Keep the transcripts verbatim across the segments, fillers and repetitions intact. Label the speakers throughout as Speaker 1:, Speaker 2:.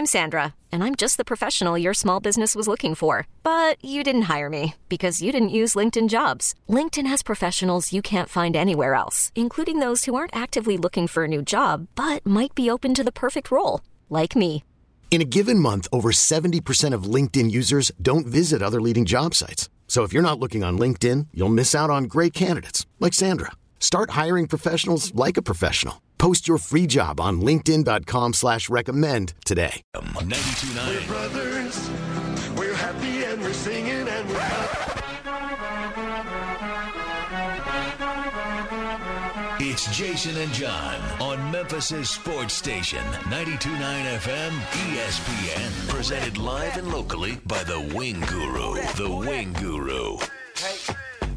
Speaker 1: I'm Sandra, and I'm just the professional your small business was looking for. But you didn't hire me because you didn't use LinkedIn Jobs. LinkedIn has professionals you can't find anywhere else, including those who aren't actively looking for a new job, but might be open to the perfect role, like me.
Speaker 2: In a given month, over seventy percent of LinkedIn users don't visit other leading job sites. So if you're not looking on LinkedIn, you'll miss out on great candidates like Sandra. Start hiring professionals like a professional. Post your free job on linkedin.com slash recommend today.
Speaker 3: ninety-two point nine
Speaker 4: We're brothers, we're happy and we're singing and we're happy.
Speaker 3: It's Jason and John on Memphis' sports station, ninety-two point nine F M E S P N. Presented live and locally by the Wing Guru. The Wing Guru.
Speaker 5: Hey.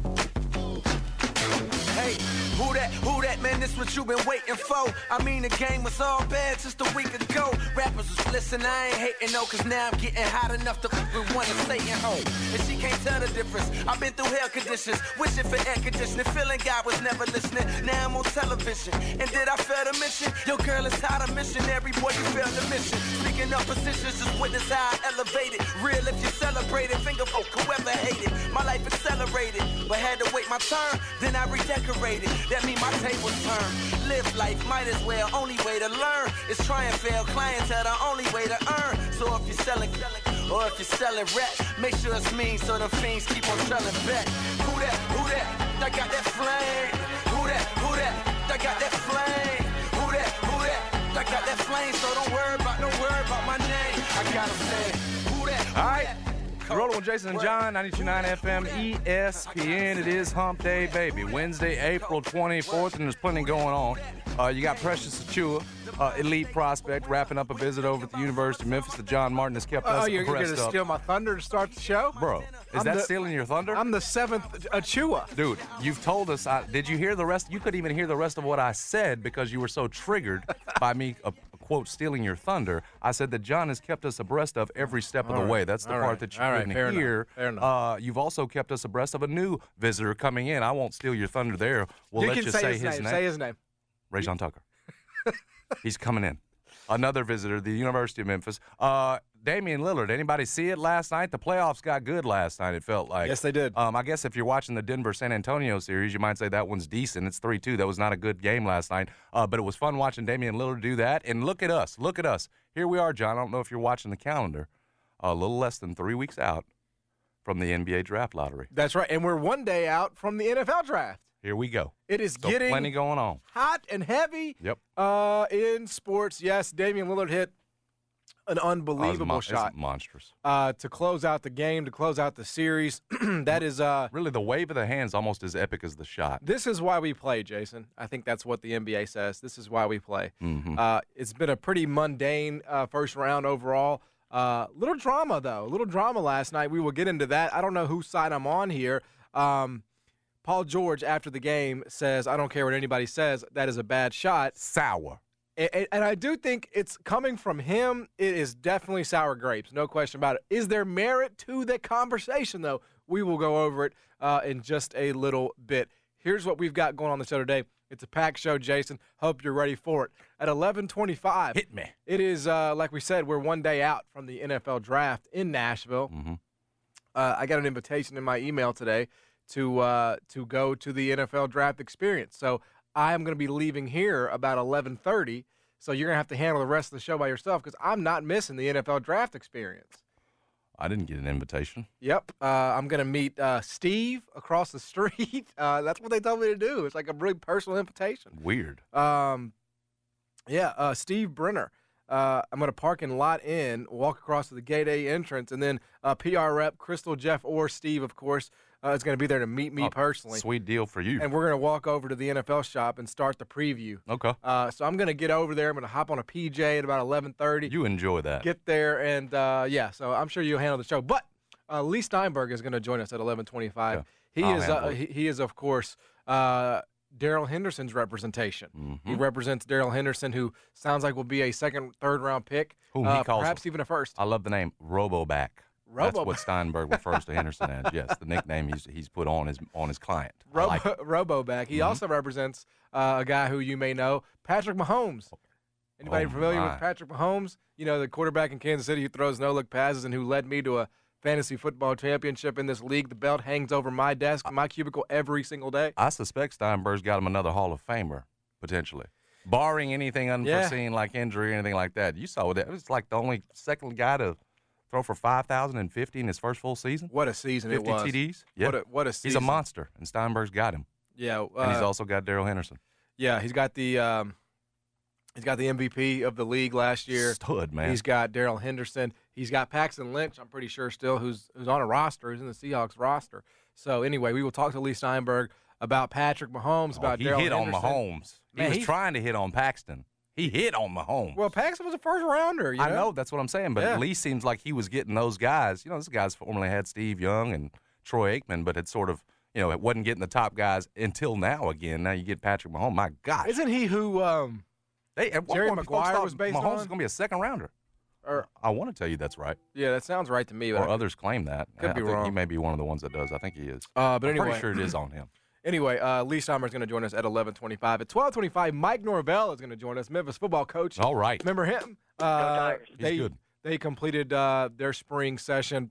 Speaker 5: Hey, who that, who that, man, this what you been waiting for. I mean, the game was all bad just a week ago. Rappers was listen, I ain't hating no, cause now I'm getting hot enough to fuck with one and Satan home. And she can't tell the difference. I've been through hell conditions, wishing for air conditioning, feeling God was never listening. Now I'm on television, and did I fail to mention? Your girl is hot a missionary, boy, you failed the mission. Speaking of positions, just witness how I elevated. Real if you celebrate it, finger folk, whoever hated. My life accelerated, but had to wait my turn, then I redecorated. That mean my tables turn. Live life, might as well. Only way to learn is try and fail. Clientele, the only way to earn. So if you're selling, or if you're selling rap, make sure it's mean so the fiends keep on selling back. Who that? Who that? I got that flame. Who that? Who that? I got that flame. Who that? Who that? I got that flame. So don't worry about, don't worry about my name. I got them saying, who that? Who
Speaker 6: All right.
Speaker 5: that?
Speaker 6: Rolling with Jason and John, ninety-two point nine F M E S P N. It is Hump Day, baby. Wednesday, April twenty-fourth, and there's plenty going on. Uh, you got Precious Achiuwa, uh, elite prospect, wrapping up a visit over at the University of Memphis that John Martin has kept us
Speaker 7: Oh, you're, you're
Speaker 6: abreast
Speaker 7: going to
Speaker 6: of.
Speaker 7: steal my thunder to start the show?
Speaker 6: Bro, is
Speaker 7: I'm
Speaker 6: that
Speaker 7: the-
Speaker 6: stealing your thunder?
Speaker 7: I'm the seventh Achiuwa.
Speaker 6: Dude, you've told us. I, did you hear the rest? You couldn't even hear the rest of what I said because you were so triggered by me, uh, quote, stealing your thunder. I said that John has kept us abreast of every step of
Speaker 7: All
Speaker 6: the
Speaker 7: right.
Speaker 6: way. That's the
Speaker 7: All
Speaker 6: part
Speaker 7: right.
Speaker 6: that you
Speaker 7: All right.
Speaker 6: couldn't
Speaker 7: Fair
Speaker 6: hear.
Speaker 7: enough. Fair enough.
Speaker 6: Uh, you've also kept us abreast of a new visitor coming in. I won't steal your thunder there. We'll
Speaker 7: you
Speaker 6: let
Speaker 7: can
Speaker 6: you
Speaker 7: say,
Speaker 6: say
Speaker 7: his,
Speaker 6: his
Speaker 7: name.
Speaker 6: name.
Speaker 7: Say his name.
Speaker 6: Rajon Tucker. He's coming in. Another visitor, the University of Memphis. Uh, Damian Lillard. Anybody see it last night? The playoffs got good last night, it felt like.
Speaker 7: Yes, they did.
Speaker 6: Um, I guess if you're watching the Denver-San Antonio series, you might say that one's decent. It's three two. That was not a good game last night. Uh, but it was fun watching Damian Lillard do that. And look at us. Look at us. Here we are, John. I don't know if you're watching the calendar. A little less than three weeks out from the N B A draft lottery.
Speaker 7: That's right. And we're one day out from the N F L draft.
Speaker 6: Here we go.
Speaker 7: It is
Speaker 6: So
Speaker 7: getting
Speaker 6: plenty going on.
Speaker 7: hot and heavy
Speaker 6: Yep.
Speaker 7: uh, in sports. Yes, Damian Lillard hit an
Speaker 6: Oh, it's
Speaker 7: unbelievable
Speaker 6: mon-
Speaker 7: shot
Speaker 6: It's monstrous.
Speaker 7: uh, to close out the game, to close out the series. That is uh,
Speaker 6: Really, the wave of the hand's almost as epic as the shot.
Speaker 7: this is why we play, Jason. I think that's what the N B A says. This is why we play.
Speaker 6: Mhm.
Speaker 7: Uh, it's been a pretty mundane uh, first round overall. Uh, little drama, though. A little drama last night. We will get into that. I don't know whose side I'm on here. Um, Paul George, after the game, says, I don't care what anybody says, that is a bad shot.
Speaker 6: Sour.
Speaker 7: And, and I do think it's coming from him. It is definitely sour grapes, no question about it. Is there merit to that conversation, though? We will go over it uh, in just a little bit. Here's what we've got going on the show today. It's a packed show, Jason. Hope you're ready for it. At eleven twenty-five,
Speaker 6: Hit me.
Speaker 7: it is, uh, like we said, we're one day out from the N F L draft in Nashville.
Speaker 6: Mm-hmm.
Speaker 7: Uh, I got an invitation in my email today to uh, to go to the N F L draft experience. So I'm going to be leaving here about eleven thirty. So you're going to have to handle the rest of the show by yourself because I'm not missing the N F L draft experience.
Speaker 6: I didn't get an invitation.
Speaker 7: Yep. Uh, I'm going to meet uh, Steve across the street. Uh, that's what they told me to do. It's like a really personal invitation.
Speaker 6: Weird.
Speaker 7: Um, yeah, uh, Steve Brenner. Uh, I'm going to park in Lot Inn, walk across to the Gate A entrance, and then uh, P R rep Crystal, Jeff, or Steve, of course, uh, is going to be there to meet me
Speaker 6: Oh,
Speaker 7: personally.
Speaker 6: Sweet deal for you.
Speaker 7: And we're going to walk over to the N F L shop and start the preview.
Speaker 6: Okay.
Speaker 7: Uh, so I'm going to get over there. I'm going to hop on a P J at about eleven thirty.
Speaker 6: You enjoy that.
Speaker 7: Get there, and uh, yeah, so I'm sure you'll handle the show. But uh, Lee Steinberg is going to join us at eleven twenty-five.
Speaker 6: Yeah,
Speaker 7: He
Speaker 6: I'll
Speaker 7: is,
Speaker 6: handle
Speaker 7: uh,
Speaker 6: it.
Speaker 7: he, he is of course, uh, Daryl Henderson's representation.
Speaker 6: Mm-hmm.
Speaker 7: He represents Daryl Henderson, who sounds like will be a second, third round pick,
Speaker 6: Who he
Speaker 7: uh,
Speaker 6: calls-
Speaker 7: perhaps even a first.
Speaker 6: I love the name Roboback. That's
Speaker 7: Robo-
Speaker 6: what Steinberg refers to Henderson as. Yes, the nickname he's, he's put on his on his client. I
Speaker 7: Robo,
Speaker 6: like it.
Speaker 7: Roboback. He
Speaker 6: Mhm.
Speaker 7: also represents uh, a guy who you may know, Patrick Mahomes. Anybody
Speaker 6: Oh,
Speaker 7: familiar
Speaker 6: my.
Speaker 7: with Patrick Mahomes? You know, the quarterback in Kansas City who throws no-look passes and who led me to a fantasy football championship in this league. The belt hangs over my desk, my cubicle every single day.
Speaker 6: I suspect Steinberg's got him another Hall of Famer, potentially. Barring anything unforeseen like injury or anything like that. You saw that. It was like the only second guy to throw for five thousand fifty in his first full season.
Speaker 7: What a season it
Speaker 6: fifty
Speaker 7: was.
Speaker 6: T Ds. Yeah.
Speaker 7: What a, what a season.
Speaker 6: He's a monster, and Steinberg's got him.
Speaker 7: Yeah. Uh,
Speaker 6: And he's also got Darrell Henderson.
Speaker 7: Yeah, he's got the um, he's got the M V P of the league last year.
Speaker 6: Stud, man.
Speaker 7: He's got Darrell Henderson. He's got Paxton Lynch, I'm pretty sure still, who's who's on a roster, who's in the Seahawks roster. So anyway, we will talk to Lee Steinberg about Patrick Mahomes,
Speaker 6: Oh,
Speaker 7: about
Speaker 6: he
Speaker 7: Darrell
Speaker 6: hit
Speaker 7: Henderson.
Speaker 6: on Mahomes. He
Speaker 7: Man,
Speaker 6: was
Speaker 7: he-
Speaker 6: trying to hit on Paxton. He hit on Mahomes.
Speaker 7: Well, Paxton was a first rounder. You know?
Speaker 6: I know, that's what I'm saying, but
Speaker 7: Yeah.
Speaker 6: Lee seems like he was getting those guys. You know, this guy's formerly had Steve Young and Troy Aikman, but had sort of, you know, it wasn't getting the top guys until now again. Now you get Patrick Mahomes. My God.
Speaker 7: Isn't he who? Um,
Speaker 6: They, at one
Speaker 7: Jerry
Speaker 6: point, folks
Speaker 7: Maguire
Speaker 6: thought
Speaker 7: was based
Speaker 6: Mahomes
Speaker 7: on?
Speaker 6: was going to be a second rounder.
Speaker 7: or
Speaker 6: I want to tell you that's right.
Speaker 7: yeah, that sounds right to me. But
Speaker 6: Or
Speaker 7: I-
Speaker 6: others claim that.
Speaker 7: Could
Speaker 6: I
Speaker 7: be
Speaker 6: think
Speaker 7: wrong.
Speaker 6: He may be one of the ones that does. I think he is.
Speaker 7: uh, but
Speaker 6: I'm
Speaker 7: anyway,
Speaker 6: pretty sure it is on him.
Speaker 7: Anyway, uh, Lee Steinberg is going to join us at eleven twenty-five. At twelve twenty-five, Mike Norvell is going to join us, Memphis football coach.
Speaker 6: All right.
Speaker 7: Remember him? Uh,
Speaker 6: He's
Speaker 7: they,
Speaker 6: good.
Speaker 7: They completed uh, their spring session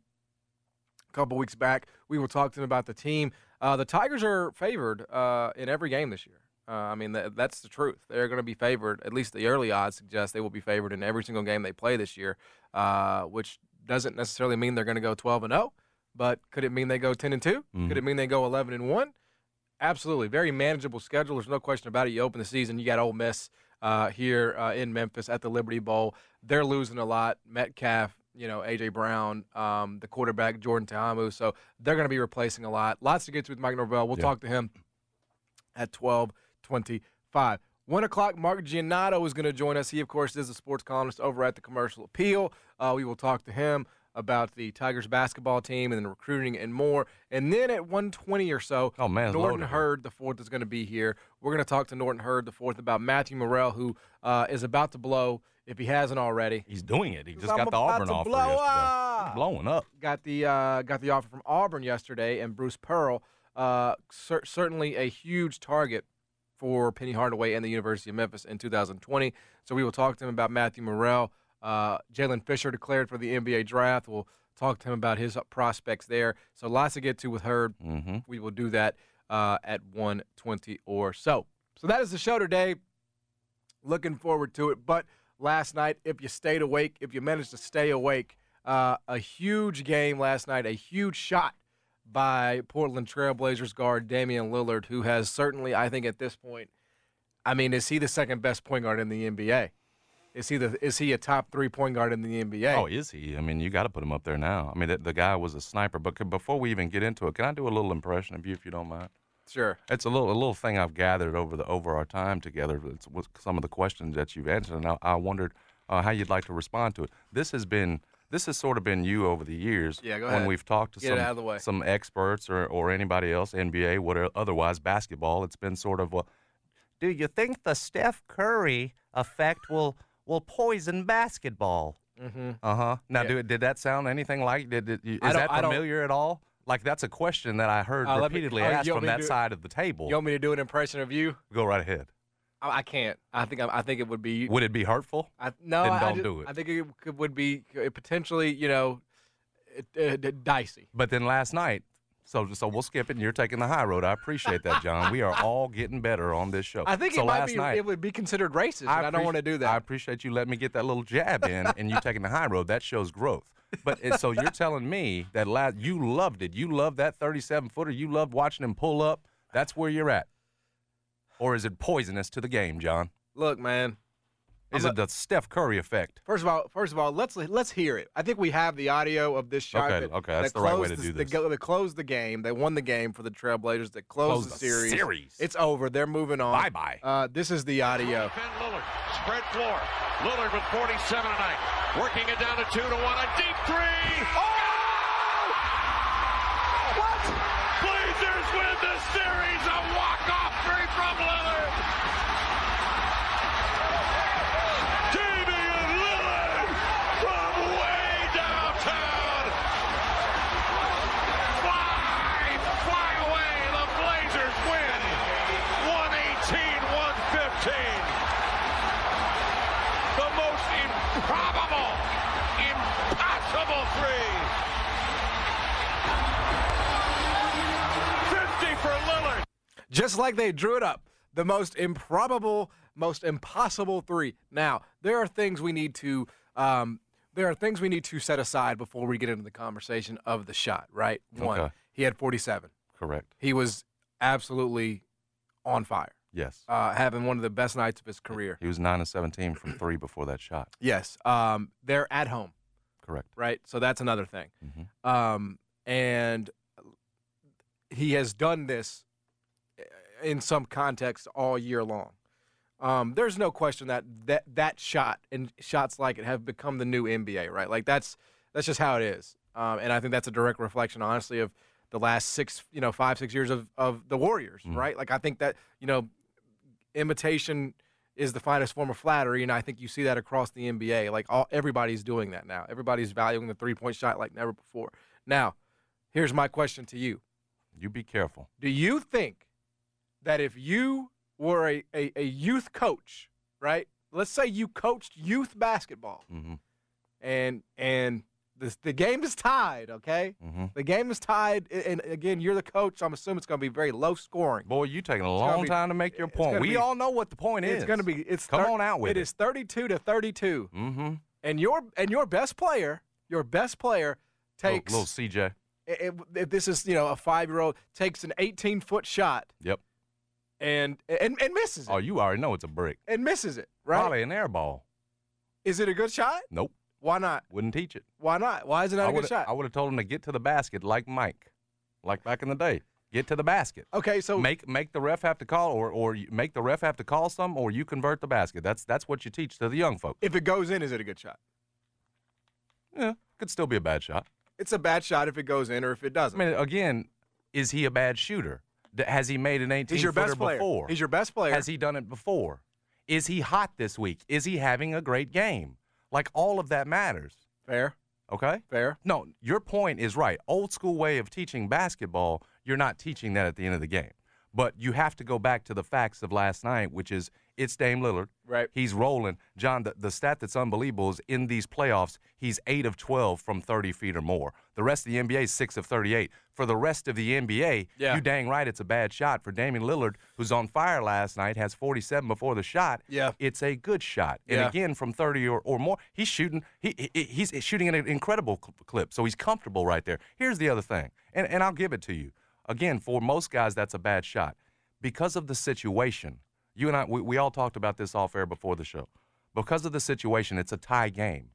Speaker 7: a couple weeks back. We will talk to them about the team. Uh, the Tigers are favored uh, in every game this year. Uh, I mean, th- that's the truth. They're going to be favored. At least the early odds suggest they will be favored in every single game they play this year, uh, which doesn't necessarily mean they're going to go twelve and oh. But could it mean they go ten and two?
Speaker 6: Mhm.
Speaker 7: Could it mean they go eleven and one? Absolutely. Very manageable schedule. There's no question about it. You open the season, you got Ole Miss uh, here uh, in Memphis at the Liberty Bowl. They're losing a lot. Metcalf, you know, A J. Brown, um, the quarterback, Jordan Ta'amu. So they're going to be replacing a lot. Lots to get to with Mike Norvell. We'll
Speaker 6: Yeah.
Speaker 7: talk to him at twelve twenty-five. One o'clock, Mark Giannotto is going to join us. He, of course, is a sports columnist over at the Commercial Appeal. Uh, we will talk to him about the Tigers basketball team and then recruiting and more. And then at one twenty or so,
Speaker 6: Oh, man, it's
Speaker 7: Norton
Speaker 6: loaded.
Speaker 7: Hurd the fourth is going to be here. We're going to talk to Norton Hurd the fourth about Matthew Morrell, who uh, is about to blow, if he hasn't already.
Speaker 6: He's doing it. He just
Speaker 7: I'm
Speaker 6: got the
Speaker 7: about
Speaker 6: Auburn
Speaker 7: to
Speaker 6: offer
Speaker 7: blow
Speaker 6: yesterday.
Speaker 7: up.
Speaker 6: He's blowing up.
Speaker 7: Got the uh, got the offer from Auburn yesterday, and Bruce Pearl, uh, cer- certainly a huge target for Penny Hardaway and the University of Memphis in two thousand twenty. So we will talk to him about Matthew Morrell. Uh, Jalen Fisher declared for the N B A draft. We'll talk to him about his prospects there. So lots to get to with Hurd.
Speaker 6: Mm-hmm.
Speaker 7: We will do that uh, at one twenty or so. So that is the show today. Looking forward to it. But last night, if you stayed awake, if you managed to stay awake, uh, a huge game last night, a huge shot by Portland Trailblazers guard Damian Lillard, who has certainly, I think at this point, I mean, is he the second best point guard in the N B A? Is he the is he a top three point guard in the N B A?
Speaker 6: Oh, is he? I mean, you got to put him up there now. I mean, the, the guy was a sniper. But could, before we even get into it, can I do a little impression of you, if you don't mind?
Speaker 7: Sure.
Speaker 6: It's a little a little thing I've gathered over the over our time together. It's with some of the questions that you've answered, and I, I wondered uh, how you'd like to respond to it. This has been this has sort of been you over the years.
Speaker 7: Yeah, go
Speaker 6: when
Speaker 7: ahead.
Speaker 6: we've talked to
Speaker 7: Get it
Speaker 6: some
Speaker 7: out of the way.
Speaker 6: some experts or, or anybody else, N B A, whatever, otherwise basketball. It's been sort of, well, do you think the Steph Curry effect will will poison basketball?
Speaker 7: Mm-hmm.
Speaker 6: Uh huh. Now,
Speaker 7: Yeah.
Speaker 6: do, did that sound anything like? Did, did you,
Speaker 7: I
Speaker 6: is
Speaker 7: don't-
Speaker 6: that
Speaker 7: I don't-
Speaker 6: familiar at all? Like, that's a question that I heard
Speaker 7: Uh, let me-
Speaker 6: repeatedly
Speaker 7: oh, you
Speaker 6: asked
Speaker 7: want
Speaker 6: from
Speaker 7: me to
Speaker 6: that
Speaker 7: do-
Speaker 6: side of the table.
Speaker 7: You want me to do an impression of you?
Speaker 6: Go right ahead.
Speaker 7: I, I can't. I think I, I think it would be.
Speaker 6: Would it be hurtful?
Speaker 7: I, no,
Speaker 6: Then
Speaker 7: I,
Speaker 6: don't
Speaker 7: I just-
Speaker 6: do it.
Speaker 7: I think it could, would be uh, potentially, you know, uh, uh, dicey.
Speaker 6: But then last night, so so we'll skip it, and you're taking the high road. I appreciate that, John. We are all getting better on this show.
Speaker 7: I think
Speaker 6: so
Speaker 7: it might
Speaker 6: last
Speaker 7: be.
Speaker 6: night,
Speaker 7: It would be considered racist, and I, don't
Speaker 6: appreci-
Speaker 7: want to do
Speaker 6: I
Speaker 7: that.
Speaker 6: appreciate you letting me get that little jab in, and you taking the high road. That shows growth. But it, so you're telling me that last, you loved it. You loved that thirty-seven footer. You loved watching him pull up. That's where you're at. Or is it poisonous to the game, John?
Speaker 7: Look, man.
Speaker 6: Is
Speaker 7: I'm
Speaker 6: it the Steph Curry effect?
Speaker 7: First of all, first of all, let's let's hear it. I think we have the audio of this shot.
Speaker 6: Okay,
Speaker 7: that,
Speaker 6: okay, that's
Speaker 7: that
Speaker 6: the right way
Speaker 7: closed
Speaker 6: to do
Speaker 7: the-
Speaker 6: this.
Speaker 7: That, that closed the game. They won the game for the Trailblazers. That closed
Speaker 6: Closed
Speaker 7: the
Speaker 6: the
Speaker 7: series.
Speaker 6: series.
Speaker 7: It's over. They're moving on.
Speaker 6: Bye-bye.
Speaker 7: Uh, this is the audio.
Speaker 8: Ben Lillard, spread floor. Lillard with forty-seven tonight. Working it down to two to one. A deep three. Oh! What? Blazers win the series. A walk-off three from Lillard. Damian Lillard from way downtown. Fly, fly away. The Blazers win. one eighteen one fifteen. Double three. fifty for Lillard.
Speaker 7: Just like they drew it up, the most improbable, most impossible three. Now, there are things we need to um, there are things we need to set aside before we get into the conversation of the shot, right? One,
Speaker 6: Okay.
Speaker 7: he had forty-seven.
Speaker 6: Correct.
Speaker 7: He was absolutely on fire,
Speaker 6: Yes.
Speaker 7: uh, having one of the best nights of his career.
Speaker 6: He was nine of seventeen from three before that shot.
Speaker 7: Yes. Um, they're at home,
Speaker 6: Correct.
Speaker 7: right? So that's another thing.
Speaker 6: Mm-hmm.
Speaker 7: Um, and he has done this in some context all year long. Um, there's no question that, that that shot and shots like it have become the new N B A, right? Like that's that's just how it is. Um, and I think that's a direct reflection, honestly, of the last six, you know, five, six years of, of the Warriors,
Speaker 6: Mm.
Speaker 7: right? Like I think that, you know, imitation is the finest form of flattery, and I think you see that across the N B A. Like all everybody's doing that now. Everybody's valuing the three-point shot like never before. Now, here's my question to you.
Speaker 6: You be careful.
Speaker 7: Do you think that if you were a, a, a youth coach, right? Let's say you coached youth basketball,
Speaker 6: Mm-hmm.
Speaker 7: and and the the game is tied, okay?
Speaker 6: Mm-hmm.
Speaker 7: The game is tied, and and again, you're the coach. So I'm assuming it's going to be very low scoring.
Speaker 6: Boy, you taking a
Speaker 7: gonna
Speaker 6: long
Speaker 7: be-
Speaker 6: time to make your
Speaker 7: it's
Speaker 6: point.
Speaker 7: gonna
Speaker 6: We
Speaker 7: be-
Speaker 6: all know what the point is.
Speaker 7: It's going to be. It's
Speaker 6: Come
Speaker 7: thir-
Speaker 6: on out with it.
Speaker 7: It is thirty-two to thirty-two,
Speaker 6: Mm-hmm.
Speaker 7: and your and your best player, your best player takes.
Speaker 6: Little, little C J.
Speaker 7: If, if this is, you know, a five-year-old takes an eighteen-foot shot
Speaker 6: Yep.
Speaker 7: and and and misses it.
Speaker 6: Oh, you already know it's a brick.
Speaker 7: and misses it, right?
Speaker 6: Probably an air ball.
Speaker 7: Is it a good shot?
Speaker 6: Nope.
Speaker 7: Why not?
Speaker 6: Wouldn't teach it.
Speaker 7: Why not? Why is it not
Speaker 6: I
Speaker 7: a good
Speaker 6: would've-
Speaker 7: shot?
Speaker 6: I would have told him to get to the basket like Mike, like back in the day. Get to the basket.
Speaker 7: Okay, so
Speaker 6: Make make the ref have to call, or or you- make the ref have to call some, or you convert the basket. That's that's what you teach to the young folks.
Speaker 7: if it goes in, is it a good shot?
Speaker 6: Yeah, could still be a bad shot.
Speaker 7: It's a bad shot if it goes in or if it
Speaker 6: I
Speaker 7: doesn't.
Speaker 6: mean, again, is he a bad shooter? D- Has he made an eighteen
Speaker 7: He's your
Speaker 6: footer
Speaker 7: best player.
Speaker 6: before?
Speaker 7: He's your best player.
Speaker 6: Has he done it before? Is he hot this week? Is he having a great game? Like, all of that matters.
Speaker 7: Fair,
Speaker 6: Okay?
Speaker 7: fair.
Speaker 6: No, your point is right. Old school way of teaching basketball, you're not teaching that at the end of the game. But you have to go back to the facts of last night, which is it's Dame Lillard.
Speaker 7: Right.
Speaker 6: He's rolling. John, the, the stat that's unbelievable is in these playoffs, he's eight of twelve from thirty feet or more. The rest of the N B A is six of thirty-eight. For the rest of the N B A,
Speaker 7: Yeah.
Speaker 6: you dang right it's a bad shot. For Damian Lillard, who's on fire last night, has forty-seven before the shot.
Speaker 7: Yeah.
Speaker 6: It's a good shot. And
Speaker 7: Yeah.
Speaker 6: again, from thirty or, or more, he's shooting he, he he's shooting at an incredible cl- clip. So he's comfortable right there. Here's the other thing, and, and I'll give it to you. Again, for most guys, that's a bad shot. Because of the situation, you and I, we, we all talked about this off air before the show. Because of the situation, it's a tie game.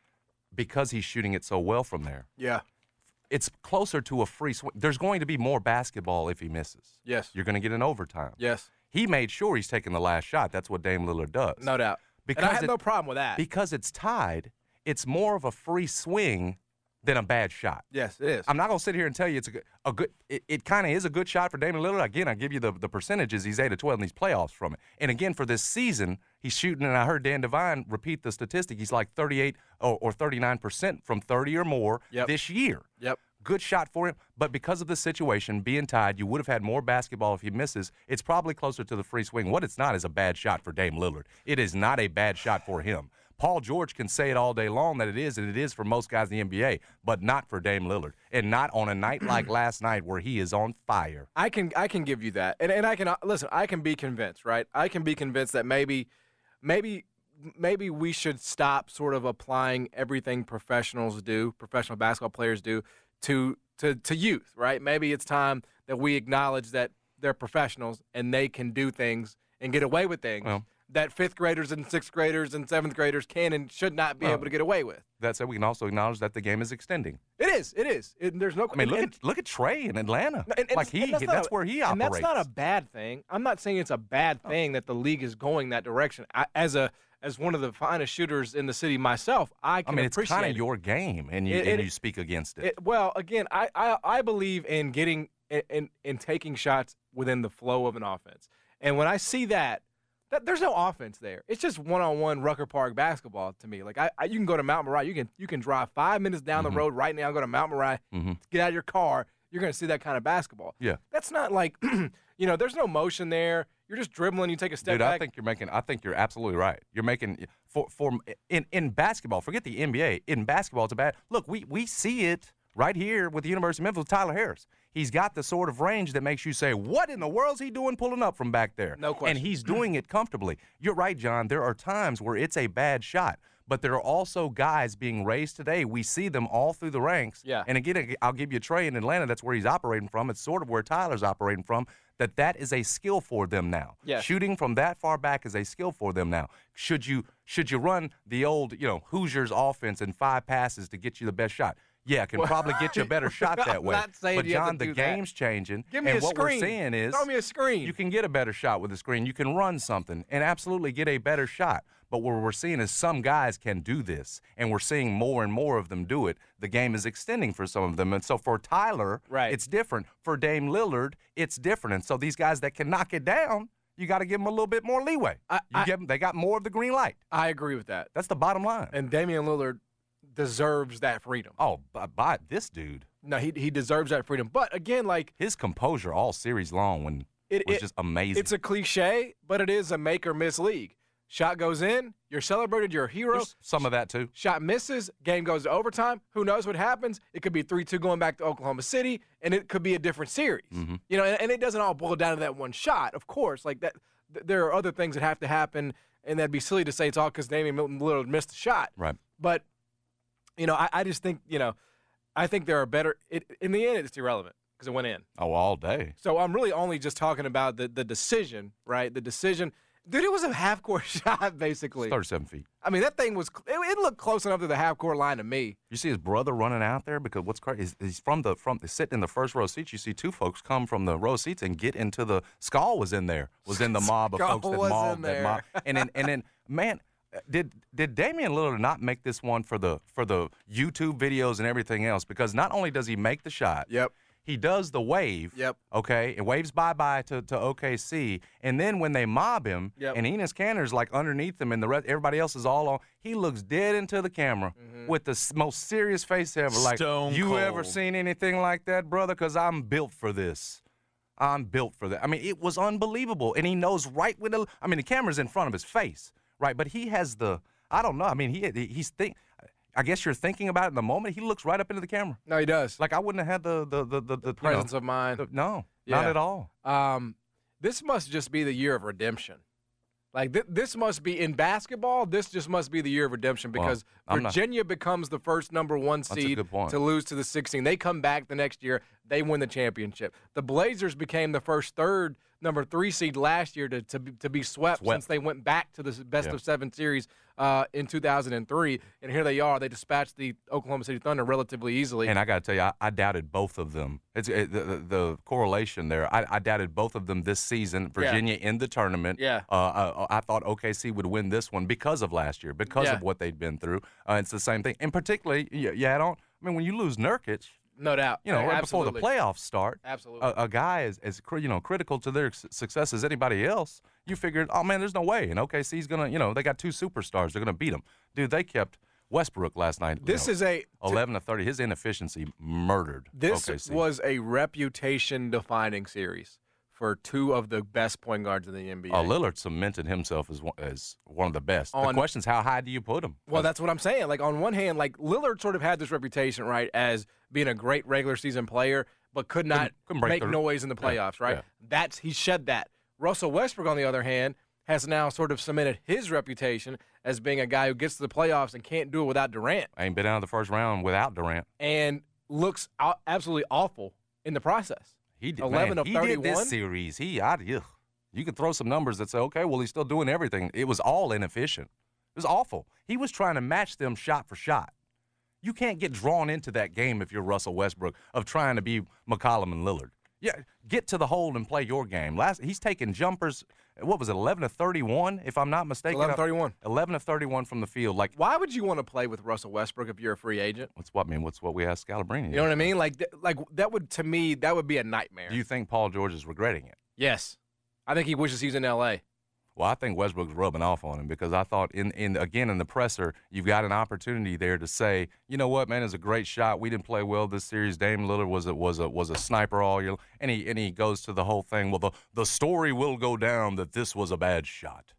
Speaker 6: Because he's shooting it so well from there,
Speaker 7: Yeah.
Speaker 6: it's closer to a free swing. There's going to be more basketball if he misses.
Speaker 7: Yes.
Speaker 6: You're going to get an overtime.
Speaker 7: Yes.
Speaker 6: He made sure he's taking the last shot. That's what Dame Lillard does.
Speaker 7: No doubt.
Speaker 6: Because
Speaker 7: and I have
Speaker 6: it-
Speaker 7: no problem with that.
Speaker 6: Because it's tied, it's more of a free swing than a bad shot.
Speaker 7: yes, it is.
Speaker 6: I'm not going to sit here and tell you it's a good, a good it, it kind of is a good shot for Damian Lillard. Again, I give you the, the percentages. He's eight of twelve in these playoffs from it. And again, for this season, he's shooting, and I heard Dan Devine repeat the statistic, he's like thirty-eight or, or thirty-nine percent from thirty or more
Speaker 7: Yep.
Speaker 6: this year.
Speaker 7: Yep.
Speaker 6: Good shot for him, but because of the situation, being tied, you would have had more basketball if he misses. It's probably closer to the free swing. What it's not is a bad shot for Dame Lillard. It is not a bad shot for him. Paul George can say it all day long that it is, and it is for most guys in the N B A, but not for Dame Lillard, and not on a night like last night where he is on fire.
Speaker 7: I can I can give you that, and and I can listen. I can be convinced, right? I can be convinced that maybe, maybe, maybe we should stop sort of applying everything professionals do, professional basketball players do, to to to youth, right? Maybe it's time that we acknowledge that they're professionals and they can do things and get away with things
Speaker 6: Well-
Speaker 7: that fifth graders and sixth graders and seventh graders can and should not be
Speaker 6: Well,
Speaker 7: able to get away with.
Speaker 6: That said, we can also acknowledge that the game is extending.
Speaker 7: It is. It is. It, there's no.
Speaker 6: I mean, look
Speaker 7: and-
Speaker 6: at look at Trey in Atlanta.
Speaker 7: And- and-
Speaker 6: like
Speaker 7: and
Speaker 6: he,
Speaker 7: that's
Speaker 6: that's,
Speaker 7: not a-
Speaker 6: where he
Speaker 7: and
Speaker 6: operates.
Speaker 7: that's not a bad thing. I'm not saying it's a bad thing that the league is going that direction. I, as a as one of the finest shooters in the city myself, I
Speaker 6: I
Speaker 7: can
Speaker 6: mean, it's
Speaker 7: appreciate
Speaker 6: kind
Speaker 7: it.
Speaker 6: of your game, and you
Speaker 7: It-
Speaker 6: and
Speaker 7: it-
Speaker 6: you speak against it.
Speaker 7: It- well, again, I, I, I believe in getting in, in in taking shots within the flow of an offense, and when I see that, that there's no offense there. It's just one-on-one Rucker Park basketball to me. Like I, I you can go to Mount Moriah, you can you can drive five minutes down
Speaker 6: Mhm.
Speaker 7: the road right now, go to Mount Moriah,
Speaker 6: Mhm.
Speaker 7: get out of your car. You're going to see that kind of basketball.
Speaker 6: Yeah.
Speaker 7: That's not like, you know, there's no motion there. You're just dribbling. You take a step
Speaker 6: Dude,
Speaker 7: back.
Speaker 6: I think you're making. I think you're absolutely right. You're making for for in in basketball. Forget the N B A. In basketball, it's a bad look. We we see it right here with the University of Memphis with Tyler Harris. He's got the sort of range that makes you say, "What in the world's he doing pulling up from back there?"
Speaker 7: No question.
Speaker 6: And he's doing it comfortably. You're right, John. There are times where it's a bad shot. But there are also guys being raised today. We see them all through the ranks.
Speaker 7: Yeah.
Speaker 6: And again, I'll give you Trey in Atlanta. That's where he's operating from. It's sort of where Tyler's operating from. That that is a skill for them now.
Speaker 7: Yes.
Speaker 6: Shooting from that far back is a skill for them now. Should you should you run the old you know Hoosiers offense in five passes to get you the best shot? Yeah, can probably get you a better shot that
Speaker 7: I'm
Speaker 6: way.
Speaker 7: not saying
Speaker 6: but
Speaker 7: you have
Speaker 6: John,
Speaker 7: to
Speaker 6: the
Speaker 7: do that.
Speaker 6: game's changing.
Speaker 7: Give me
Speaker 6: and
Speaker 7: a
Speaker 6: what
Speaker 7: screen.
Speaker 6: we're seeing is
Speaker 7: Throw me a screen.
Speaker 6: You can get a better shot with a screen. You can run something and absolutely get a better shot. But what we're seeing is some guys can do this, and we're seeing more and more of them do it. The game is extending for some of them. And so for Tyler,
Speaker 7: right.
Speaker 6: it's different. For Dame Lillard, it's different. And so these guys that can knock it down, you got to give them a little bit more leeway.
Speaker 7: I,
Speaker 6: you
Speaker 7: I,
Speaker 6: give them, they got more of the green light.
Speaker 7: I agree with that.
Speaker 6: That's the bottom line.
Speaker 7: And Damian Lillard deserves that freedom.
Speaker 6: Oh, by, by this dude.
Speaker 7: No, he he deserves that freedom. But again, like
Speaker 6: his composure all series long when
Speaker 7: it
Speaker 6: was
Speaker 7: it,
Speaker 6: just amazing.
Speaker 7: It's a cliche, but it is a make or miss league. Shot goes in, you're celebrated, you're a hero.
Speaker 6: There's some of that too.
Speaker 7: Shot misses, game goes to overtime. Who knows what happens? It could be three two going back to Oklahoma City, and it could be a different series.
Speaker 6: Mm-hmm.
Speaker 7: You know, and, and it doesn't all boil down to that one shot, of course. Like that, th- there are other things that have to happen, and that'd be silly to say it's all because Damian Lillard missed a shot.
Speaker 6: Right.
Speaker 7: But, you know, I, I just think, you know, I think there are better it, – in the end, it's irrelevant because it went in.
Speaker 6: Oh, all day.
Speaker 7: So I'm really only just talking about the, the decision, right? The decision – dude, it was a half-court shot, basically.
Speaker 6: It's thirty-seven feet.
Speaker 7: I mean, that thing was – it looked close enough to the half-court line to me.
Speaker 6: You see his brother running out there because what's crazy is he's from the – from sitting in the first row seats. You see two folks come from the row seats and get into the – Skull was in there, was in the mob of
Speaker 7: Skull
Speaker 6: folks that
Speaker 7: was
Speaker 6: mobbed
Speaker 7: in
Speaker 6: that
Speaker 7: there.
Speaker 6: mob. And then, and then man – Did did Damian Lillard not make this one for the for the YouTube videos and everything else? Because not only does he make the shot,
Speaker 7: Yep.
Speaker 6: he does the wave,
Speaker 7: Yep.
Speaker 6: okay, and waves bye-bye to, to O K C, and then when they mob him,
Speaker 7: Yep.
Speaker 6: and Enes Kanter's like underneath him and the rest, everybody else is all on, he looks dead into the camera
Speaker 7: Mm-hmm.
Speaker 6: with the s- most serious face ever, like,
Speaker 9: Stone
Speaker 6: you
Speaker 9: cold.
Speaker 6: ever seen anything like that, brother? Because I'm built for this. I'm built for that. I mean, it was unbelievable, and he knows right when the, I mean, the camera's in front of his face, right, but he has the, I don't know, I mean, he he's think. I guess you're thinking about it in the moment. He looks right up into the camera.
Speaker 7: No, he does.
Speaker 6: Like I wouldn't have had the the the the, the
Speaker 7: Presence
Speaker 6: you know,
Speaker 7: of mind.
Speaker 6: the- no,
Speaker 7: Yeah.
Speaker 6: not at all.
Speaker 7: Um, this must just be the year of redemption. Like, th- this must be, in basketball, this just must be the year of redemption
Speaker 6: Well,
Speaker 7: because
Speaker 6: I'm not-
Speaker 7: Virginia becomes the first number one
Speaker 6: That's a
Speaker 7: seed
Speaker 6: good point.
Speaker 7: to lose to the sixteen. They come back the next year. They win the championship. The Blazers became the first third number three seed last year to to, be- to be swept,
Speaker 6: Swept.
Speaker 7: since they went back to the best
Speaker 6: Yeah.
Speaker 7: of seven series uh, in two thousand three. And here they are. They dispatched the Oklahoma City Thunder relatively easily.
Speaker 6: And I got to tell you, I, I doubted both of them. It's it, the, the, the correlation there. I, I doubted both of them this season. Virginia in the tournament.
Speaker 7: Yeah.
Speaker 6: Uh, uh, I thought O K C would win this one because of last year, because
Speaker 7: Yeah.
Speaker 6: of what they'd been through. Uh, it's the same thing. And particularly, you, you add on. I mean, when you lose Nurkic,
Speaker 7: no doubt.
Speaker 6: you know, right before the
Speaker 7: Absolutely.
Speaker 6: playoffs start,
Speaker 7: Absolutely.
Speaker 6: a, a guy is as cri- you know critical to their su- success as anybody else. You figured, oh man, there's no way. And O K C's gonna, you know, they got two superstars. They're gonna beat them. Dude, they kept Westbrook last night.
Speaker 7: This
Speaker 6: you know,
Speaker 7: is a
Speaker 6: eleven to thirty. His inefficiency murdered
Speaker 7: This
Speaker 6: O K C.
Speaker 7: was a reputation-defining series for two of the best point guards in the N B A.
Speaker 6: Uh, Lillard cemented himself as one, as one of the best.
Speaker 7: On-
Speaker 6: the question is, how high do you put him?
Speaker 7: Well, that's what I'm saying. Like, on one hand, like, Lillard sort of had this reputation, right, as being a great regular season player, but could not
Speaker 6: Couldn't- couldn't break
Speaker 7: make
Speaker 6: the-
Speaker 7: noise in the
Speaker 6: Yeah,
Speaker 7: playoffs, right?
Speaker 6: yeah.
Speaker 7: That's he shed that. Russell Westbrook, on the other hand, has now sort of cemented his reputation as being a guy who gets to the playoffs and can't do it without Durant,
Speaker 6: I ain't been out of the first round without Durant.
Speaker 7: and looks au- absolutely awful in the process.
Speaker 6: He did.
Speaker 7: eleven
Speaker 6: man,
Speaker 7: of
Speaker 6: he did
Speaker 7: thirty-one?
Speaker 6: this series. He, I, ugh. You could throw some numbers that say, okay, well, he's still doing everything. It was all inefficient. It was awful. He was trying to match them shot for shot. You can't get drawn into that game if you're Russell Westbrook of trying to be McCollum and Lillard. Yeah, get to the hole and play your game. Last, he's taking jumpers. What was it, eleven of thirty-one, if I'm not mistaken?
Speaker 7: eleven of thirty-one.
Speaker 6: eleven of thirty-one from the field. Like,
Speaker 7: Why would you want to play with Russell Westbrook if you're a free agent?
Speaker 6: what's what I mean? What's what we asked Scalabrine?
Speaker 7: You know what I mean? Like, th- like that would, to me, that would be a nightmare.
Speaker 6: Do you think Paul George is regretting it?
Speaker 7: Yes. I think he wishes he was in L A.
Speaker 6: Well, I think Westbrook's rubbing off on him because I thought, in, in again, in the presser, you've got an opportunity there to say, you know what, man, it's a great shot. We didn't play well this series. Dame Lillard was a, was a, was a sniper all year. And he, and he goes to the whole thing, well, the, the story will go down that this was a bad shot.